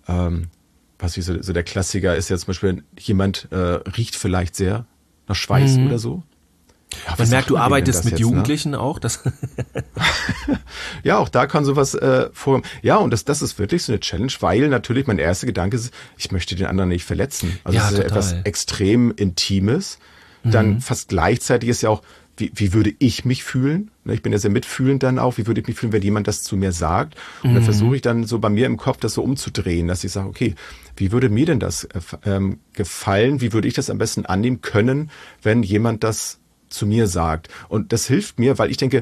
So der Klassiker ist ja zum Beispiel, jemand riecht vielleicht sehr nach Schweiß oder so. Ja, man merkt, du arbeitest mit Jugendlichen, ne? Auch. Das ja, auch da kann sowas vorkommen. Ja, und das ist wirklich so eine Challenge, weil natürlich mein erster Gedanke ist, ich möchte den anderen nicht verletzen. Also es ist ja etwas extrem Intimes. Dann fast gleichzeitig ist ja auch, wie würde ich mich fühlen? Ich bin ja sehr mitfühlend dann auch. Wie würde ich mich fühlen, wenn jemand das zu mir sagt? Und dann versuche ich dann so bei mir im Kopf das so umzudrehen, dass ich sage, okay, wie würde mir denn das gefallen? Wie würde ich das am besten annehmen können, wenn jemand das zu mir sagt? Und das hilft mir, weil ich denke,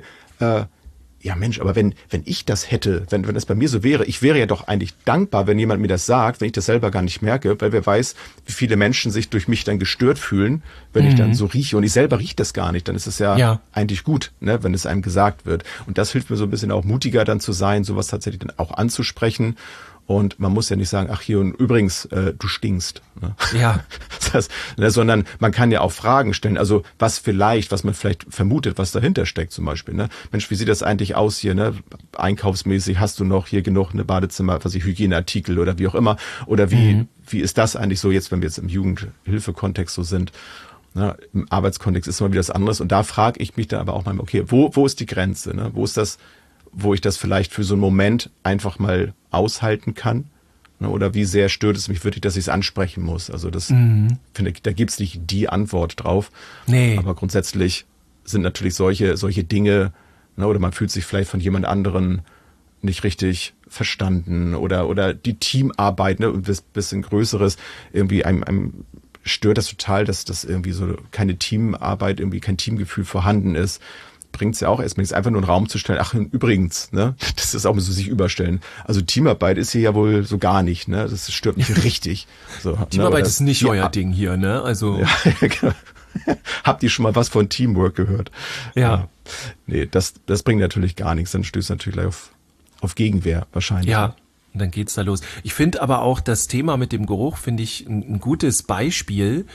ja Mensch, aber wenn ich das hätte, wenn das bei mir so wäre, ich wäre ja doch eigentlich dankbar, wenn jemand mir das sagt, wenn ich das selber gar nicht merke, weil wer weiß, wie viele Menschen sich durch mich dann gestört fühlen, wenn ich dann so rieche und ich selber rieche das gar nicht, dann ist es ja eigentlich gut, ne, wenn es einem gesagt wird. Und das hilft mir so ein bisschen auch mutiger dann zu sein, sowas tatsächlich dann auch anzusprechen. Und man muss ja nicht sagen, ach hier und übrigens, du stinkst. Ne? Ja. Sondern man kann ja auch Fragen stellen, also was man vielleicht vermutet, was dahinter steckt zum Beispiel. Ne? Mensch, wie sieht das eigentlich aus hier? Ne? Einkaufsmäßig hast du noch hier genug eine Badezimmer, Hygieneartikel oder wie auch immer? Oder wie ist das eigentlich so jetzt, wenn wir jetzt im Jugendhilfe-Kontext so sind? Ne? Im Arbeitskontext ist immer wieder was anderes. Und da frage ich mich dann aber auch mal, okay, wo ist die Grenze? Ne? Wo ist das, wo ich das vielleicht für so einen Moment einfach mal aushalten kann? Oder wie sehr stört es mich wirklich, dass ich es ansprechen muss? Also das finde ich, da gibt's nicht die Antwort drauf. Nee. Aber grundsätzlich sind natürlich solche Dinge, ne, oder man fühlt sich vielleicht von jemand anderen nicht richtig verstanden oder die Teamarbeit, ne, und bisschen Größeres, irgendwie einem stört das total, dass das irgendwie so keine Teamarbeit, irgendwie kein Teamgefühl vorhanden ist. Bringt es ja auch erstmal nichts, einfach nur einen Raum zu stellen. Ach, übrigens, ne, das ist auch so sich überstellen. Also Teamarbeit ist hier ja wohl so gar nicht, ne, das stört mich richtig. So, Teamarbeit ne, ist nicht euer Ding hier, ne, also. Ja, genau. Habt ihr schon mal was von Teamwork gehört? Ja. Nee, das bringt natürlich gar nichts, dann stößt natürlich gleich auf Gegenwehr wahrscheinlich. Ja. Und dann geht's da los. Ich finde aber auch das Thema mit dem Geruch, finde ich ein gutes Beispiel,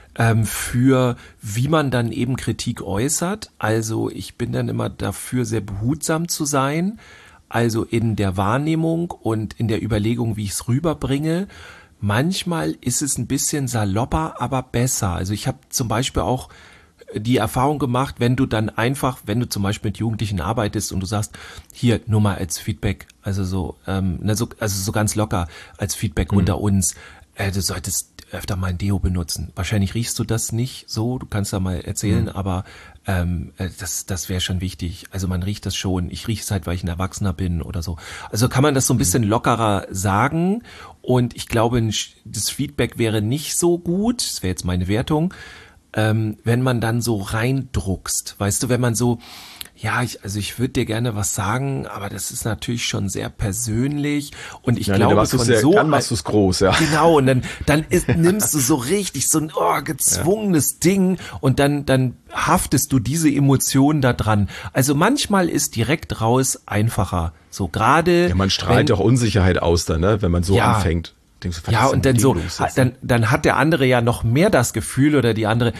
für wie man dann eben Kritik äußert. Also ich bin dann immer dafür, sehr behutsam zu sein, also in der Wahrnehmung und in der Überlegung, wie ich es rüberbringe. Manchmal ist es ein bisschen salopper, aber besser. Also ich habe zum Beispiel auch die Erfahrung gemacht, wenn du zum Beispiel mit Jugendlichen arbeitest und du sagst, hier, nur mal als Feedback, also so ganz locker als Feedback unter uns, du solltest öfter mal ein Deo benutzen. Wahrscheinlich riechst du das nicht so, du kannst da mal erzählen, aber Das wäre schon wichtig. Also man riecht das schon. Ich rieche es halt, weil ich ein Erwachsener bin oder so. Also kann man das so ein bisschen lockerer sagen. Und ich glaube, das Feedback wäre nicht so gut, das wäre jetzt meine Wertung, wenn man dann so reindruckst. Weißt du, wenn man so, ja, ich würde dir gerne was sagen, aber das ist natürlich schon sehr persönlich und ich glaube, dann machst du es groß, ja. Genau, und dann nimmst du so richtig so ein gezwungenes Ding und dann haftest du diese Emotionen da dran. Also manchmal ist direkt raus einfacher. So gerade. Ja, man strahlt auch Unsicherheit aus dann, ne, wenn man so anfängt. Ja, und dann so, dann hat der andere ja noch mehr das Gefühl oder die andere,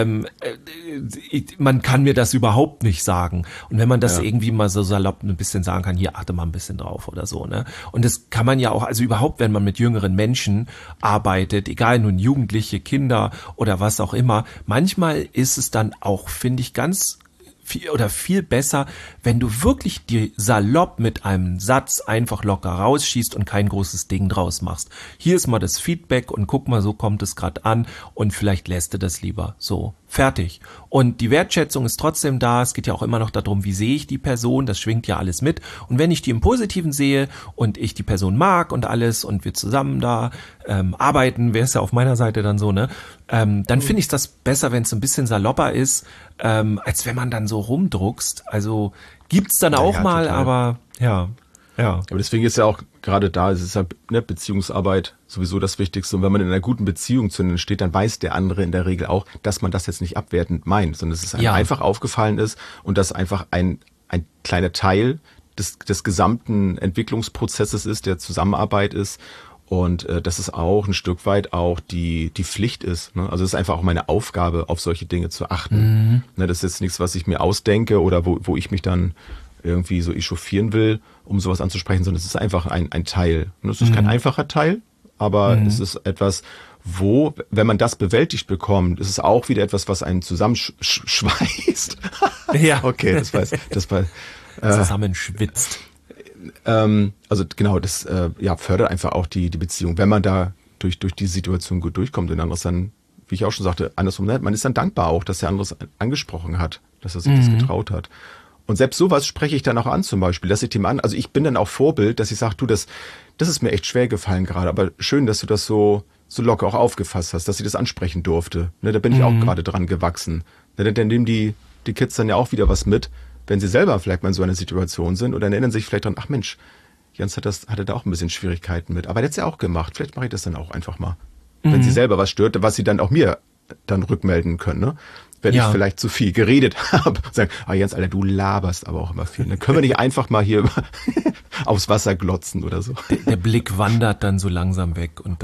man kann mir das überhaupt nicht sagen. Und wenn man das irgendwie mal so salopp ein bisschen sagen kann, hier achte mal ein bisschen drauf oder so, ne? Und das kann man ja auch, also überhaupt, wenn man mit jüngeren Menschen arbeitet, egal nun Jugendliche, Kinder oder was auch immer, manchmal ist es dann auch, finde ich, viel besser, wenn du wirklich die salopp mit einem Satz einfach locker rausschießt und kein großes Ding draus machst. Hier ist mal das Feedback und guck mal, so kommt es gerade an und vielleicht lässt du das lieber. So, fertig. Und die Wertschätzung ist trotzdem da. Es geht ja auch immer noch darum, wie sehe ich die Person, das schwingt ja alles mit. Und wenn ich die im Positiven sehe und ich die Person mag und alles und wir zusammen da arbeiten, wäre es ja auf meiner Seite dann so, ne? Dann finde ich das besser, wenn es ein bisschen salopper ist, als wenn man dann so rumdruckst. Also gibt's dann auch mal, total. Aber ja. Aber deswegen ist ja auch gerade da, es ist ja Beziehungsarbeit sowieso das Wichtigste. Und wenn man in einer guten Beziehung zueinander steht, dann weiß der andere in der Regel auch, dass man das jetzt nicht abwertend meint, sondern dass es einem einfach aufgefallen ist und dass einfach ein kleiner Teil des gesamten Entwicklungsprozesses ist, der Zusammenarbeit ist. Und dass es auch ein Stück weit auch die Pflicht ist. Ne? Also es ist einfach auch meine Aufgabe, auf solche Dinge zu achten. Ne, das ist jetzt nichts, was ich mir ausdenke oder wo ich mich dann irgendwie so echauffieren will, um sowas anzusprechen, sondern es ist einfach ein Teil. Und es ist kein einfacher Teil, aber es ist etwas, wo, wenn man das bewältigt bekommt, ist es auch wieder etwas, was einen zusammenschweißt. Ja. Okay, das war zusammenschwitzt. Also genau, das fördert einfach auch die Beziehung, wenn man da durch die Situation gut durchkommt. Und anderes dann, wie ich auch schon sagte, andersrum, man ist dann dankbar auch, dass der andere es angesprochen hat, dass er sich das getraut hat. Und selbst sowas spreche ich dann auch an zum Beispiel, dass ich dem an, also ich bin dann auch Vorbild, dass ich sage, du, das ist mir echt schwer gefallen gerade, aber schön, dass du das so locker auch aufgefasst hast, dass ich das ansprechen durfte. Ne, da bin ich auch gerade dran gewachsen. Ne, dann nehmen die Kids dann ja auch wieder was mit, wenn sie selber vielleicht mal in so einer Situation sind oder erinnern sich vielleicht dran, ach Mensch, Jens hatte da auch ein bisschen Schwierigkeiten mit. Aber der hat's ja auch gemacht. Vielleicht mache ich das dann auch einfach mal. Wenn sie selber was stört, was sie dann auch mir dann rückmelden können, ne? Wenn ich vielleicht zu viel geredet habe. Sagen, Jens, Alter, du laberst aber auch immer viel. Dann können wir nicht einfach mal hier aufs Wasser glotzen oder so. Der Blick wandert dann so langsam weg. Und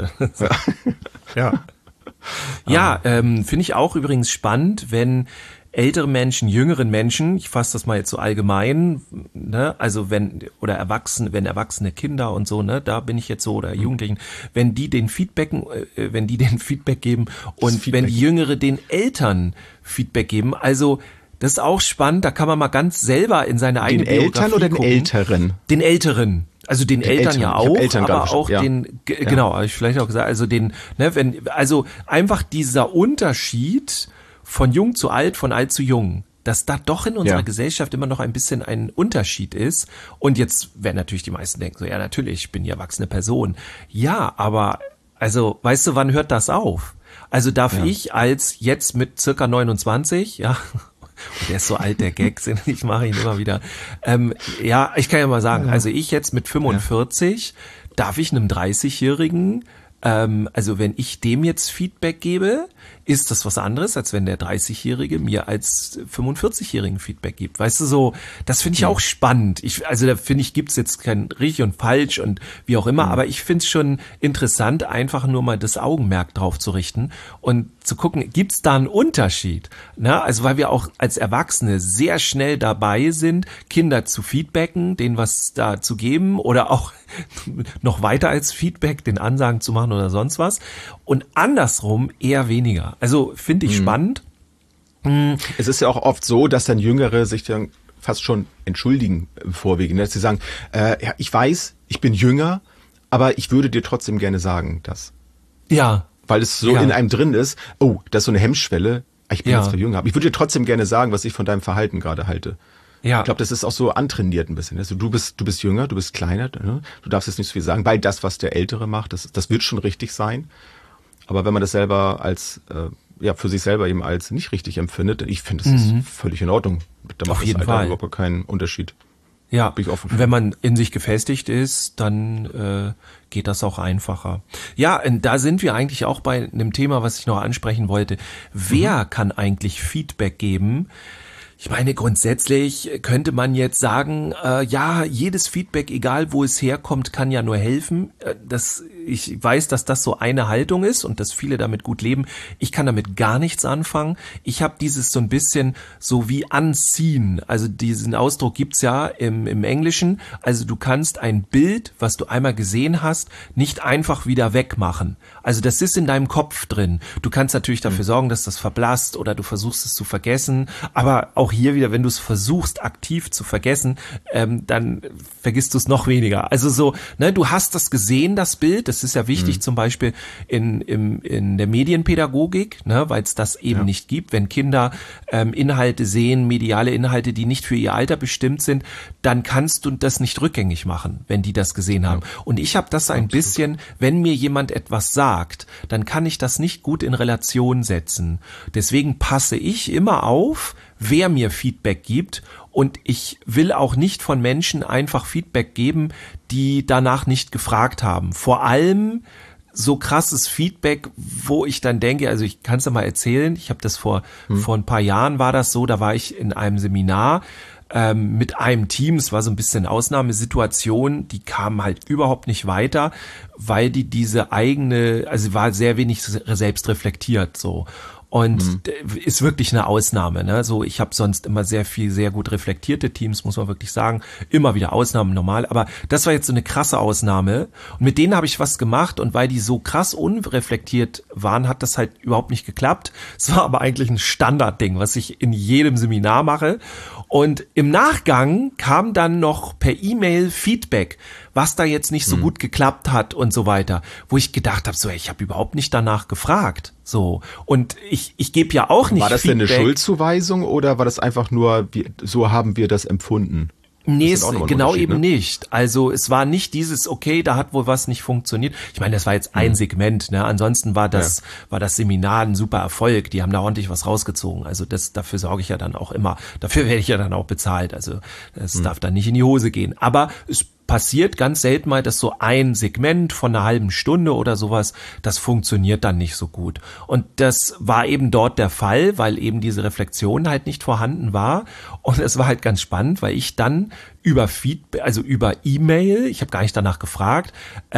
finde ich auch übrigens spannend, wenn ältere Menschen, jüngeren Menschen, ich fasse das mal jetzt so allgemein, ne, also wenn erwachsene Kinder und so, ne, da bin ich jetzt so, oder Jugendlichen, wenn die den Feedback geben und wenn die Jüngere den Eltern Feedback geben, also das ist auch spannend, da kann man mal ganz selber in seine eigene Biografie gucken. Den Eltern oder den Älteren? Den Älteren. Also den Eltern ja auch, aber auch genau, habe ich vielleicht auch gesagt, also also einfach dieser Unterschied von jung zu alt, von alt zu jung, dass da doch in unserer Gesellschaft immer noch ein bisschen ein Unterschied ist. Und jetzt werden natürlich die meisten denken so, ja natürlich, ich bin die erwachsene Person. Ja, aber also, weißt du, wann hört das auf? Also darf ich als jetzt mit circa 29, und der ist so alt, der Gag, ich mache ihn immer wieder. Ich kann ja mal sagen, also ich jetzt mit 45, darf ich einem 30-Jährigen, also wenn ich dem jetzt Feedback gebe, ist das was anderes, als wenn der 30-Jährige mir als 45-Jährigen Feedback gibt. Weißt du, so, das finde ich auch spannend. Also da finde ich, gibt's jetzt kein richtig und falsch und wie auch immer, aber ich finde es schon interessant, einfach nur mal das Augenmerk drauf zu richten und zu gucken, gibt's da einen Unterschied? Na, also weil wir auch als Erwachsene sehr schnell dabei sind, Kinder zu feedbacken, denen was da zu geben oder auch noch weiter als Feedback, den Ansagen zu machen oder sonst was. Und andersrum eher weniger. Also finde ich spannend. Es ist ja auch oft so, dass dann Jüngere sich dann fast schon entschuldigen im Vorwege. Dass sie sagen, ich weiß, ich bin jünger, aber ich würde dir trotzdem gerne sagen, dass. Ja. Weil es so in einem drin ist, das ist so eine Hemmschwelle. ich bin jetzt der Jünger. Aber ich würde dir trotzdem gerne sagen, was ich von deinem Verhalten gerade halte. Ja. Ich glaube, das ist auch so antrainiert ein bisschen. Also du bist jünger, du bist kleiner, ne? Du darfst jetzt nicht so viel sagen, weil das, was der Ältere macht, das wird schon richtig sein. Aber wenn man das selber als, für sich selber eben als nicht richtig empfindet, ich finde, das ist völlig in Ordnung. Da macht das Alter überhaupt keinen Unterschied. Ja, bin ich offen für. Wenn man in sich gefestigt ist, dann geht das auch einfacher. Ja, und da sind wir eigentlich auch bei einem Thema, was ich noch ansprechen wollte. Wer kann eigentlich Feedback geben? Ich meine, grundsätzlich könnte man jetzt sagen, jedes Feedback, egal wo es herkommt, kann ja nur helfen. Ich weiß, dass das so eine Haltung ist und dass viele damit gut leben. Ich kann damit gar nichts anfangen. Ich habe dieses so ein bisschen so wie anziehen. Also diesen Ausdruck gibt's ja im Englischen. Also du kannst ein Bild, was du einmal gesehen hast, nicht einfach wieder wegmachen. Also das ist in deinem Kopf drin. Du kannst natürlich dafür sorgen, dass das verblasst oder du versuchst es zu vergessen. Aber auch hier wieder, wenn du es versuchst, aktiv zu vergessen, dann vergisst du es noch weniger. Also so, ne, du hast das gesehen, das Bild. Das ist ja wichtig, zum Beispiel in der Medienpädagogik, ne, weil es das eben nicht gibt. Wenn Kinder Inhalte sehen, mediale Inhalte, die nicht für ihr Alter bestimmt sind, dann kannst du das nicht rückgängig machen, wenn die das gesehen haben. Und ich habe das ein bisschen, wenn mir jemand etwas sagt, dann kann ich das nicht gut in Relation setzen. Deswegen passe ich immer auf, wer mir Feedback gibt, und ich will auch nicht von Menschen einfach Feedback geben, die danach nicht gefragt haben. Vor allem so krasses Feedback, wo ich dann denke, also ich kann es ja mal erzählen, ich habe das vor ein paar Jahren war das so, da war ich in einem Seminar mit einem Team, es war so ein bisschen Ausnahmesituation, die kamen halt überhaupt nicht weiter, weil die diese eigene, also war sehr wenig selbst reflektiert so. Und ist wirklich eine Ausnahme, ne? So, ich habe sonst immer sehr gut reflektierte Teams, muss man wirklich sagen. Immer wieder Ausnahmen, normal. Aber das war jetzt so eine krasse Ausnahme. Und mit denen habe ich was gemacht. Und weil die so krass unreflektiert waren, hat das halt überhaupt nicht geklappt. Es war aber eigentlich ein Standardding, was ich in jedem Seminar mache. Und im Nachgang kam dann noch per E-Mail Feedback, was da jetzt nicht so gut geklappt hat und so weiter, wo ich gedacht habe, so, ich habe überhaupt nicht danach gefragt. So, und ich gebe ja auch nicht Feedback. War das denn eine Schuldzuweisung oder war das einfach nur, so haben wir das empfunden? Nee, genau eben nicht. Also es war nicht dieses, okay, da hat wohl was nicht funktioniert. Ich meine, das war jetzt ein Segment, ne? Ansonsten war das Seminar ein super Erfolg. Die haben da ordentlich was rausgezogen. Also dafür sorge ich ja dann auch immer. Dafür werde ich ja dann auch bezahlt. Also das darf dann nicht in die Hose gehen. Aber es passiert ganz selten mal, dass so ein Segment von einer halben Stunde oder sowas, das funktioniert dann nicht so gut. Und das war eben dort der Fall, weil eben diese Reflexion halt nicht vorhanden war. Und es war halt ganz spannend, weil ich dann über Feedback, also über E-Mail, ich habe gar nicht danach gefragt,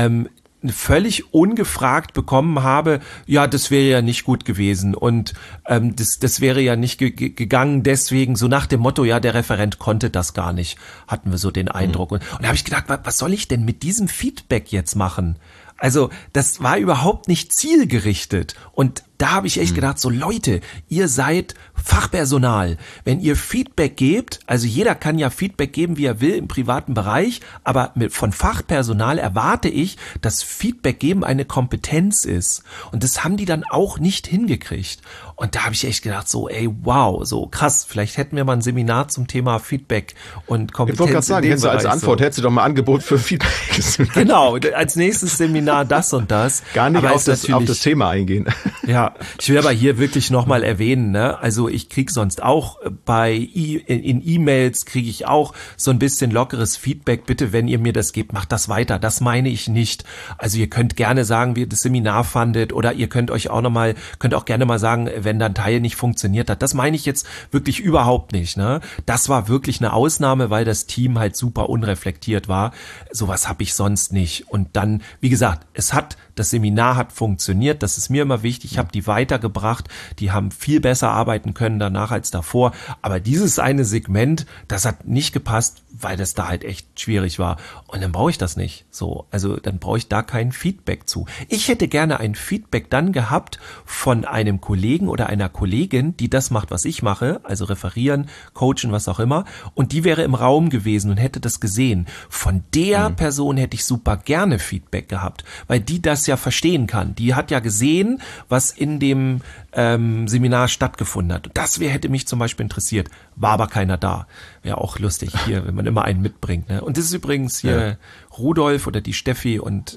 völlig ungefragt bekommen habe, ja, das wäre ja nicht gut gewesen und das wäre ja nicht gegangen, deswegen so nach dem Motto, ja, der Referent konnte das gar nicht, hatten wir so den Eindruck. Und da habe ich gedacht, was soll ich denn mit diesem Feedback jetzt machen? Also das war überhaupt nicht zielgerichtet und da habe ich echt gedacht, so Leute, ihr seid Fachpersonal. Wenn ihr Feedback gebt, also jeder kann ja Feedback geben, wie er will im privaten Bereich, aber von Fachpersonal erwarte ich, dass Feedback geben eine Kompetenz ist. Und das haben die dann auch nicht hingekriegt. Und da habe ich echt gedacht, so ey, wow, so krass, vielleicht hätten wir mal ein Seminar zum Thema Feedback und Kompetenz. Ich wollte gerade sagen, hättest du als Antwort, hättest du doch mal Angebot für Feedback. Genau, als nächstes Seminar das und das. Gar nicht auf das Thema eingehen. Ja, ich will aber hier wirklich nochmal erwähnen, ne? Also ich krieg sonst auch in E-Mails kriege ich auch so ein bisschen lockeres Feedback. Bitte, wenn ihr mir das gebt, macht das weiter. Das meine ich nicht. Also ihr könnt gerne sagen, wie ihr das Seminar fandet oder ihr könnt auch gerne mal sagen, wenn dann Teil nicht funktioniert hat. Das meine ich jetzt wirklich überhaupt nicht, ne? Das war wirklich eine Ausnahme, weil das Team halt super unreflektiert war. Sowas habe ich sonst nicht. Und dann, wie gesagt, das Seminar hat funktioniert. Das ist mir immer wichtig. Ich habe die weitergebracht. Die haben viel besser arbeiten können danach als davor. Aber dieses eine Segment, das hat nicht gepasst, weil das da halt echt schwierig war. Und dann brauche ich das nicht. So, also dann brauche ich da kein Feedback zu. Ich hätte gerne ein Feedback dann gehabt von einem Kollegen oder einer Kollegin, die das macht, was ich mache, also referieren, coachen, was auch immer. Und die wäre im Raum gewesen und hätte das gesehen. Von der Person hätte ich super gerne Feedback gehabt, weil die das das ja verstehen kann. Die hat ja gesehen, was in dem Seminar stattgefunden hat. Das hätte mich zum Beispiel interessiert. War aber keiner da. Wäre auch lustig hier, wenn man immer einen mitbringt. Ne? Und das ist übrigens hier Rudolf oder die Steffi und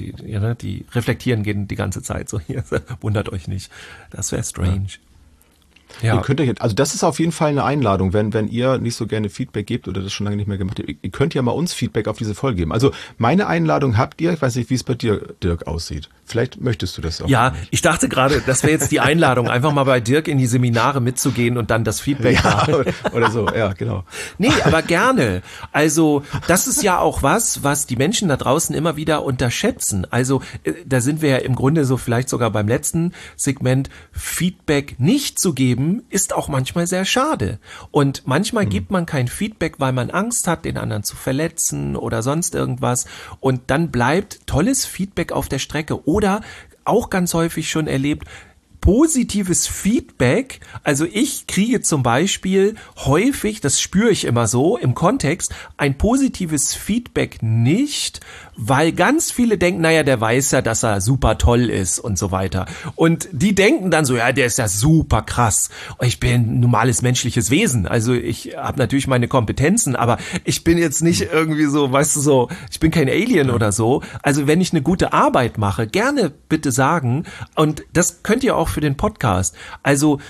die reflektieren gehen die ganze Zeit so hier. Wundert euch nicht. Das wäre strange. Ja. Ihr könnt euch, also das ist auf jeden Fall eine Einladung, wenn ihr nicht so gerne Feedback gebt oder das schon lange nicht mehr gemacht habt. Ihr könnt ja mal uns Feedback auf diese Folge geben. Also meine Einladung habt ihr, ich weiß nicht, wie es bei dir, Dirk, aussieht. Vielleicht möchtest du das auch. Ja, ich dachte gerade, das wäre jetzt die Einladung, einfach mal bei Dirk in die Seminare mitzugehen und dann das Feedback machen. Oder so, ja, genau. Nee, aber gerne. Also das ist ja auch was die Menschen da draußen immer wieder unterschätzen. Also da sind wir ja im Grunde so vielleicht sogar beim letzten Segment, Feedback nicht zu geben, ist auch manchmal sehr schade. Und manchmal gibt man kein Feedback, weil man Angst hat, den anderen zu verletzen oder sonst irgendwas. Und dann bleibt tolles Feedback auf der Strecke. Oder auch ganz häufig schon erlebt, positives Feedback, also ich kriege zum Beispiel häufig, das spüre ich immer so im Kontext, ein positives Feedback nicht, weil ganz viele denken, naja, der weiß ja, dass er super toll ist und so weiter. Und die denken dann so, ja, der ist ja super krass. Ich bin ein normales menschliches Wesen, also ich habe natürlich meine Kompetenzen, aber ich bin jetzt nicht irgendwie so, weißt du so, ich bin kein Alien oder so. Also wenn ich eine gute Arbeit mache, gerne bitte sagen, und das könnt ihr auch für den Podcast. Also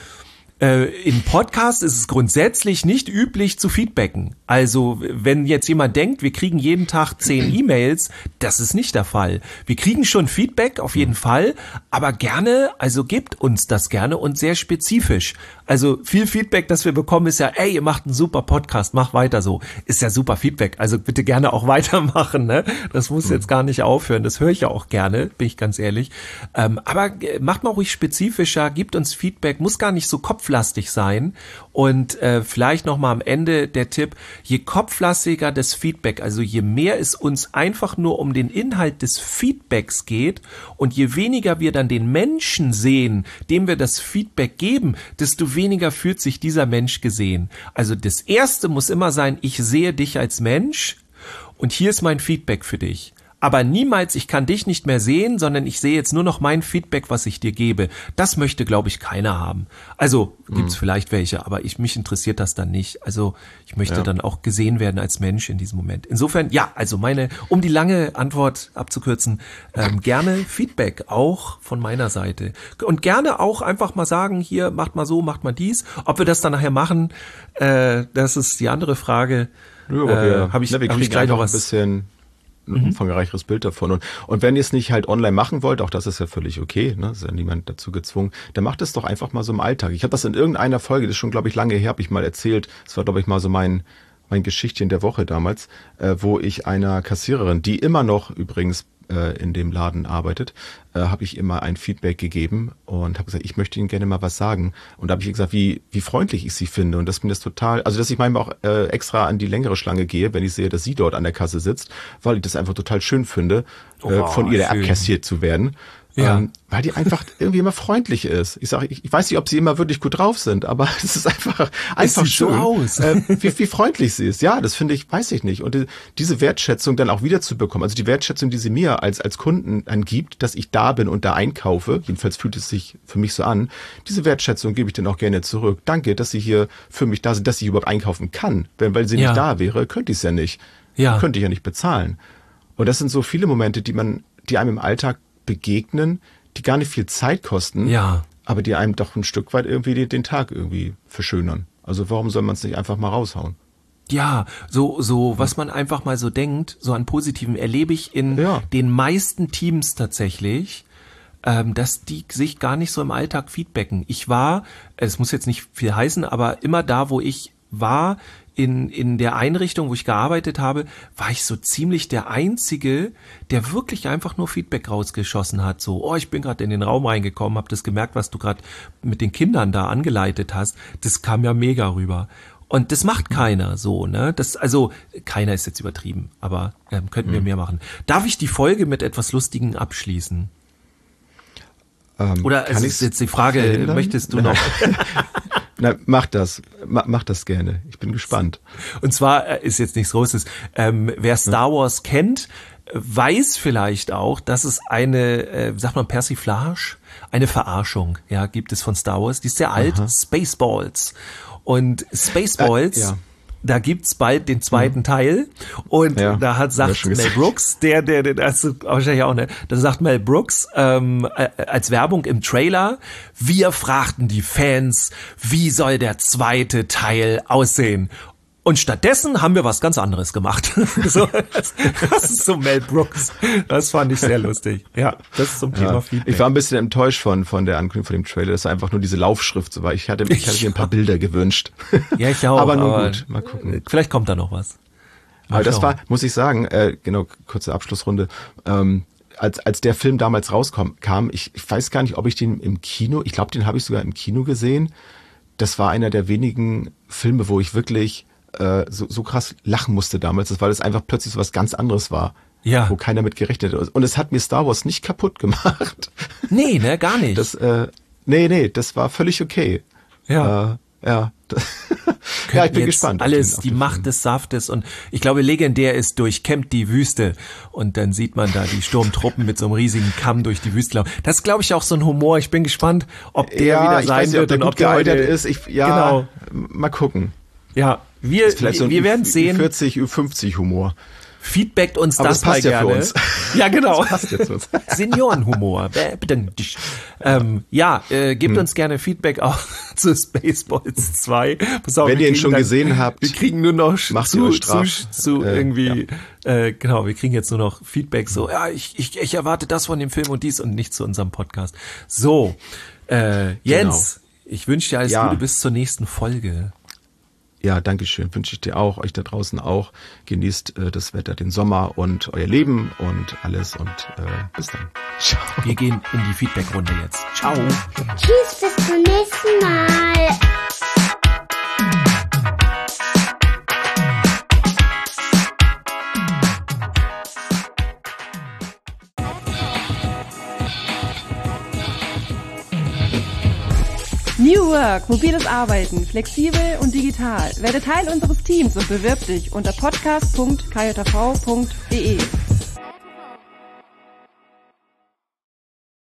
im Podcast ist es grundsätzlich nicht üblich zu feedbacken. Also wenn jetzt jemand denkt, wir kriegen jeden Tag 10 E-Mails, das ist nicht der Fall. Wir kriegen schon Feedback auf jeden Fall, aber gerne, also gebt uns das gerne und sehr spezifisch. Also viel Feedback, das wir bekommen, ist ja, ey, ihr macht einen super Podcast, mach weiter so. Ist ja super Feedback, also bitte gerne auch weitermachen. Ne? Das muss jetzt gar nicht aufhören, das höre ich ja auch gerne, bin ich ganz ehrlich. Aber macht mal ruhig spezifischer, gebt uns Feedback, muss gar nicht so kopflastig sein. Und vielleicht nochmal am Ende der Tipp, je kopflastiger das Feedback, also je mehr es uns einfach nur um den Inhalt des Feedbacks geht und je weniger wir dann den Menschen sehen, dem wir das Feedback geben, desto weniger fühlt sich dieser Mensch gesehen. Also das Erste muss immer sein, ich sehe dich als Mensch und hier ist mein Feedback für dich. Aber niemals, ich kann dich nicht mehr sehen, sondern ich sehe jetzt nur noch mein Feedback, was ich dir gebe. Das möchte, glaube ich, keiner haben. Also gibt's vielleicht welche, aber mich interessiert das dann nicht. Also ich möchte dann auch gesehen werden als Mensch in diesem Moment. Insofern, ja, also um die lange Antwort abzukürzen, gerne Feedback, auch von meiner Seite. Und gerne auch einfach mal sagen, hier, macht mal so, macht mal dies. Ob wir das dann nachher machen, das ist die andere Frage. Ja, aber wir kriegen gleich noch ein bisschen ein umfangreicheres Bild davon. Und wenn ihr es nicht halt online machen wollt, auch das ist ja völlig okay, ne? Ist ja niemand dazu gezwungen, dann macht es doch einfach mal so im Alltag. Ich habe das in irgendeiner Folge, das ist schon, glaube ich, lange her, habe ich mal erzählt, das war, glaube ich, mal so mein Geschichtchen der Woche damals, wo ich einer Kassiererin, die immer noch übrigens in dem Laden arbeitet, habe ich immer ein Feedback gegeben und habe gesagt, ich möchte Ihnen gerne mal was sagen. Und da habe ich gesagt, wie freundlich ich Sie finde und dass mir das total, also dass ich manchmal auch extra an die längere Schlange gehe, wenn ich sehe, dass sie dort an der Kasse sitzt, weil ich das einfach total schön finde, von ihr abkassiert zu werden. Ja. Weil die einfach irgendwie immer freundlich ist. Ich sage, ich weiß nicht, ob sie immer wirklich gut drauf sind, aber es ist einfach schön, so aus. Wie freundlich sie ist. Ja, das finde ich, weiß ich nicht. Und diese Wertschätzung dann auch wieder zu bekommen, also die Wertschätzung, die sie mir als Kunden angibt, dass ich da bin und da einkaufe, jedenfalls fühlt es sich für mich so an, diese Wertschätzung gebe ich dann auch gerne zurück. Danke, dass Sie hier für mich da sind, dass ich überhaupt einkaufen kann. Weil sie nicht da wäre, könnte ich es ja nicht. Könnte ich ja nicht bezahlen. Und das sind so viele Momente, die einem im Alltag begegnen, die gar nicht viel Zeit kosten, aber die einem doch ein Stück weit irgendwie den Tag irgendwie verschönern. Also warum soll man es nicht einfach mal raushauen? Ja, so was man einfach mal so denkt, so an Positiven erlebe ich in den meisten Teams tatsächlich, dass die sich gar nicht so im Alltag feedbacken. Ich war, es muss jetzt nicht viel heißen, aber immer da, wo ich war, in der Einrichtung, wo ich gearbeitet habe, war ich so ziemlich der Einzige, der wirklich einfach nur Feedback rausgeschossen hat. So, ich bin gerade in den Raum reingekommen, habe das gemerkt, was du gerade mit den Kindern da angeleitet hast. Das kam ja mega rüber. Und das macht keiner so, ne? Keiner ist jetzt übertrieben, aber könnten wir mehr machen. Darf ich die Folge mit etwas Lustigem abschließen? Oder es ist jetzt die Frage, verhindern? Möchtest du noch? Na, mach das gerne. Ich bin gespannt. Und zwar ist jetzt nichts Großes. Wer Star Wars kennt, weiß vielleicht auch, dass es eine, sagt man Persiflage, eine Verarschung, ja, gibt es von Star Wars. Die ist sehr alt, Spaceballs. Und Spaceballs, da gibt's bald den zweiten Teil. Und da sagt Mel Brooks, der das ist wahrscheinlich auch, ne, da sagt Mel Brooks als Werbung im Trailer: Wir fragten die Fans, wie soll der zweite Teil aussehen? Und stattdessen haben wir was ganz anderes gemacht. So, das ist so Mel Brooks. Das fand ich sehr lustig. Ja, das ist zum Thema Feedback. Ich war ein bisschen enttäuscht von der Ankündigung von dem Trailer, dass einfach nur diese Laufschrift so war. Ich hatte mir ein paar Bilder gewünscht. Ja, ich auch. Aber nun gut, mal gucken. Vielleicht kommt da noch was. Aber das war, muss ich sagen, genau, kurze Abschlussrunde, als der Film damals rauskam, ich weiß gar nicht, ob ich den im Kino, ich glaube, den habe ich sogar im Kino gesehen. Das war einer der wenigen Filme, wo ich wirklich so krass lachen musste damals, weil es einfach plötzlich so was ganz anderes war, wo keiner mit gerechnet hat. Und es hat mir Star Wars nicht kaputt gemacht. Nee, ne, gar nicht. Das war völlig okay. Ja. Ja, ich bin gespannt. Alles die Macht des Saftes, und ich glaube, legendär ist durchkämmt die Wüste, und dann sieht man da die Sturmtruppen mit so einem riesigen Kamm durch die Wüste laufen. Das ist, glaube ich, auch so ein Humor. Ich bin gespannt, ob der wieder sein wird und ob der gealtert ist. Genau. Mal gucken. Ja, wir werden sehen. 40, 50 Humor. Feedbackt uns aber das mal gerne. Ja, für uns. Ja, genau. Das passt ja zu uns. Seniorenhumor. Gebt uns gerne Feedback auch zu Spaceballs 2. Pass auf, wenn ihr ihn schon gesehen habt, wir kriegen nur noch wir kriegen jetzt nur noch Feedback so, ich erwarte das von dem Film und dies und nicht zu unserem Podcast. So, Jens, ich wünsche dir alles Gute bis zur nächsten Folge. Ja, danke schön. Wünsche ich dir auch, euch da draußen auch. Genießt das Wetter, den Sommer und euer Leben und alles, und bis dann. Ciao. Wir gehen in die Feedback-Runde jetzt. Ciao. Tschüss, bis zum nächsten Mal. New Work, mobiles Arbeiten, flexibel und digital. Werde Teil unseres Teams und bewirb dich unter podcast.kjv.de.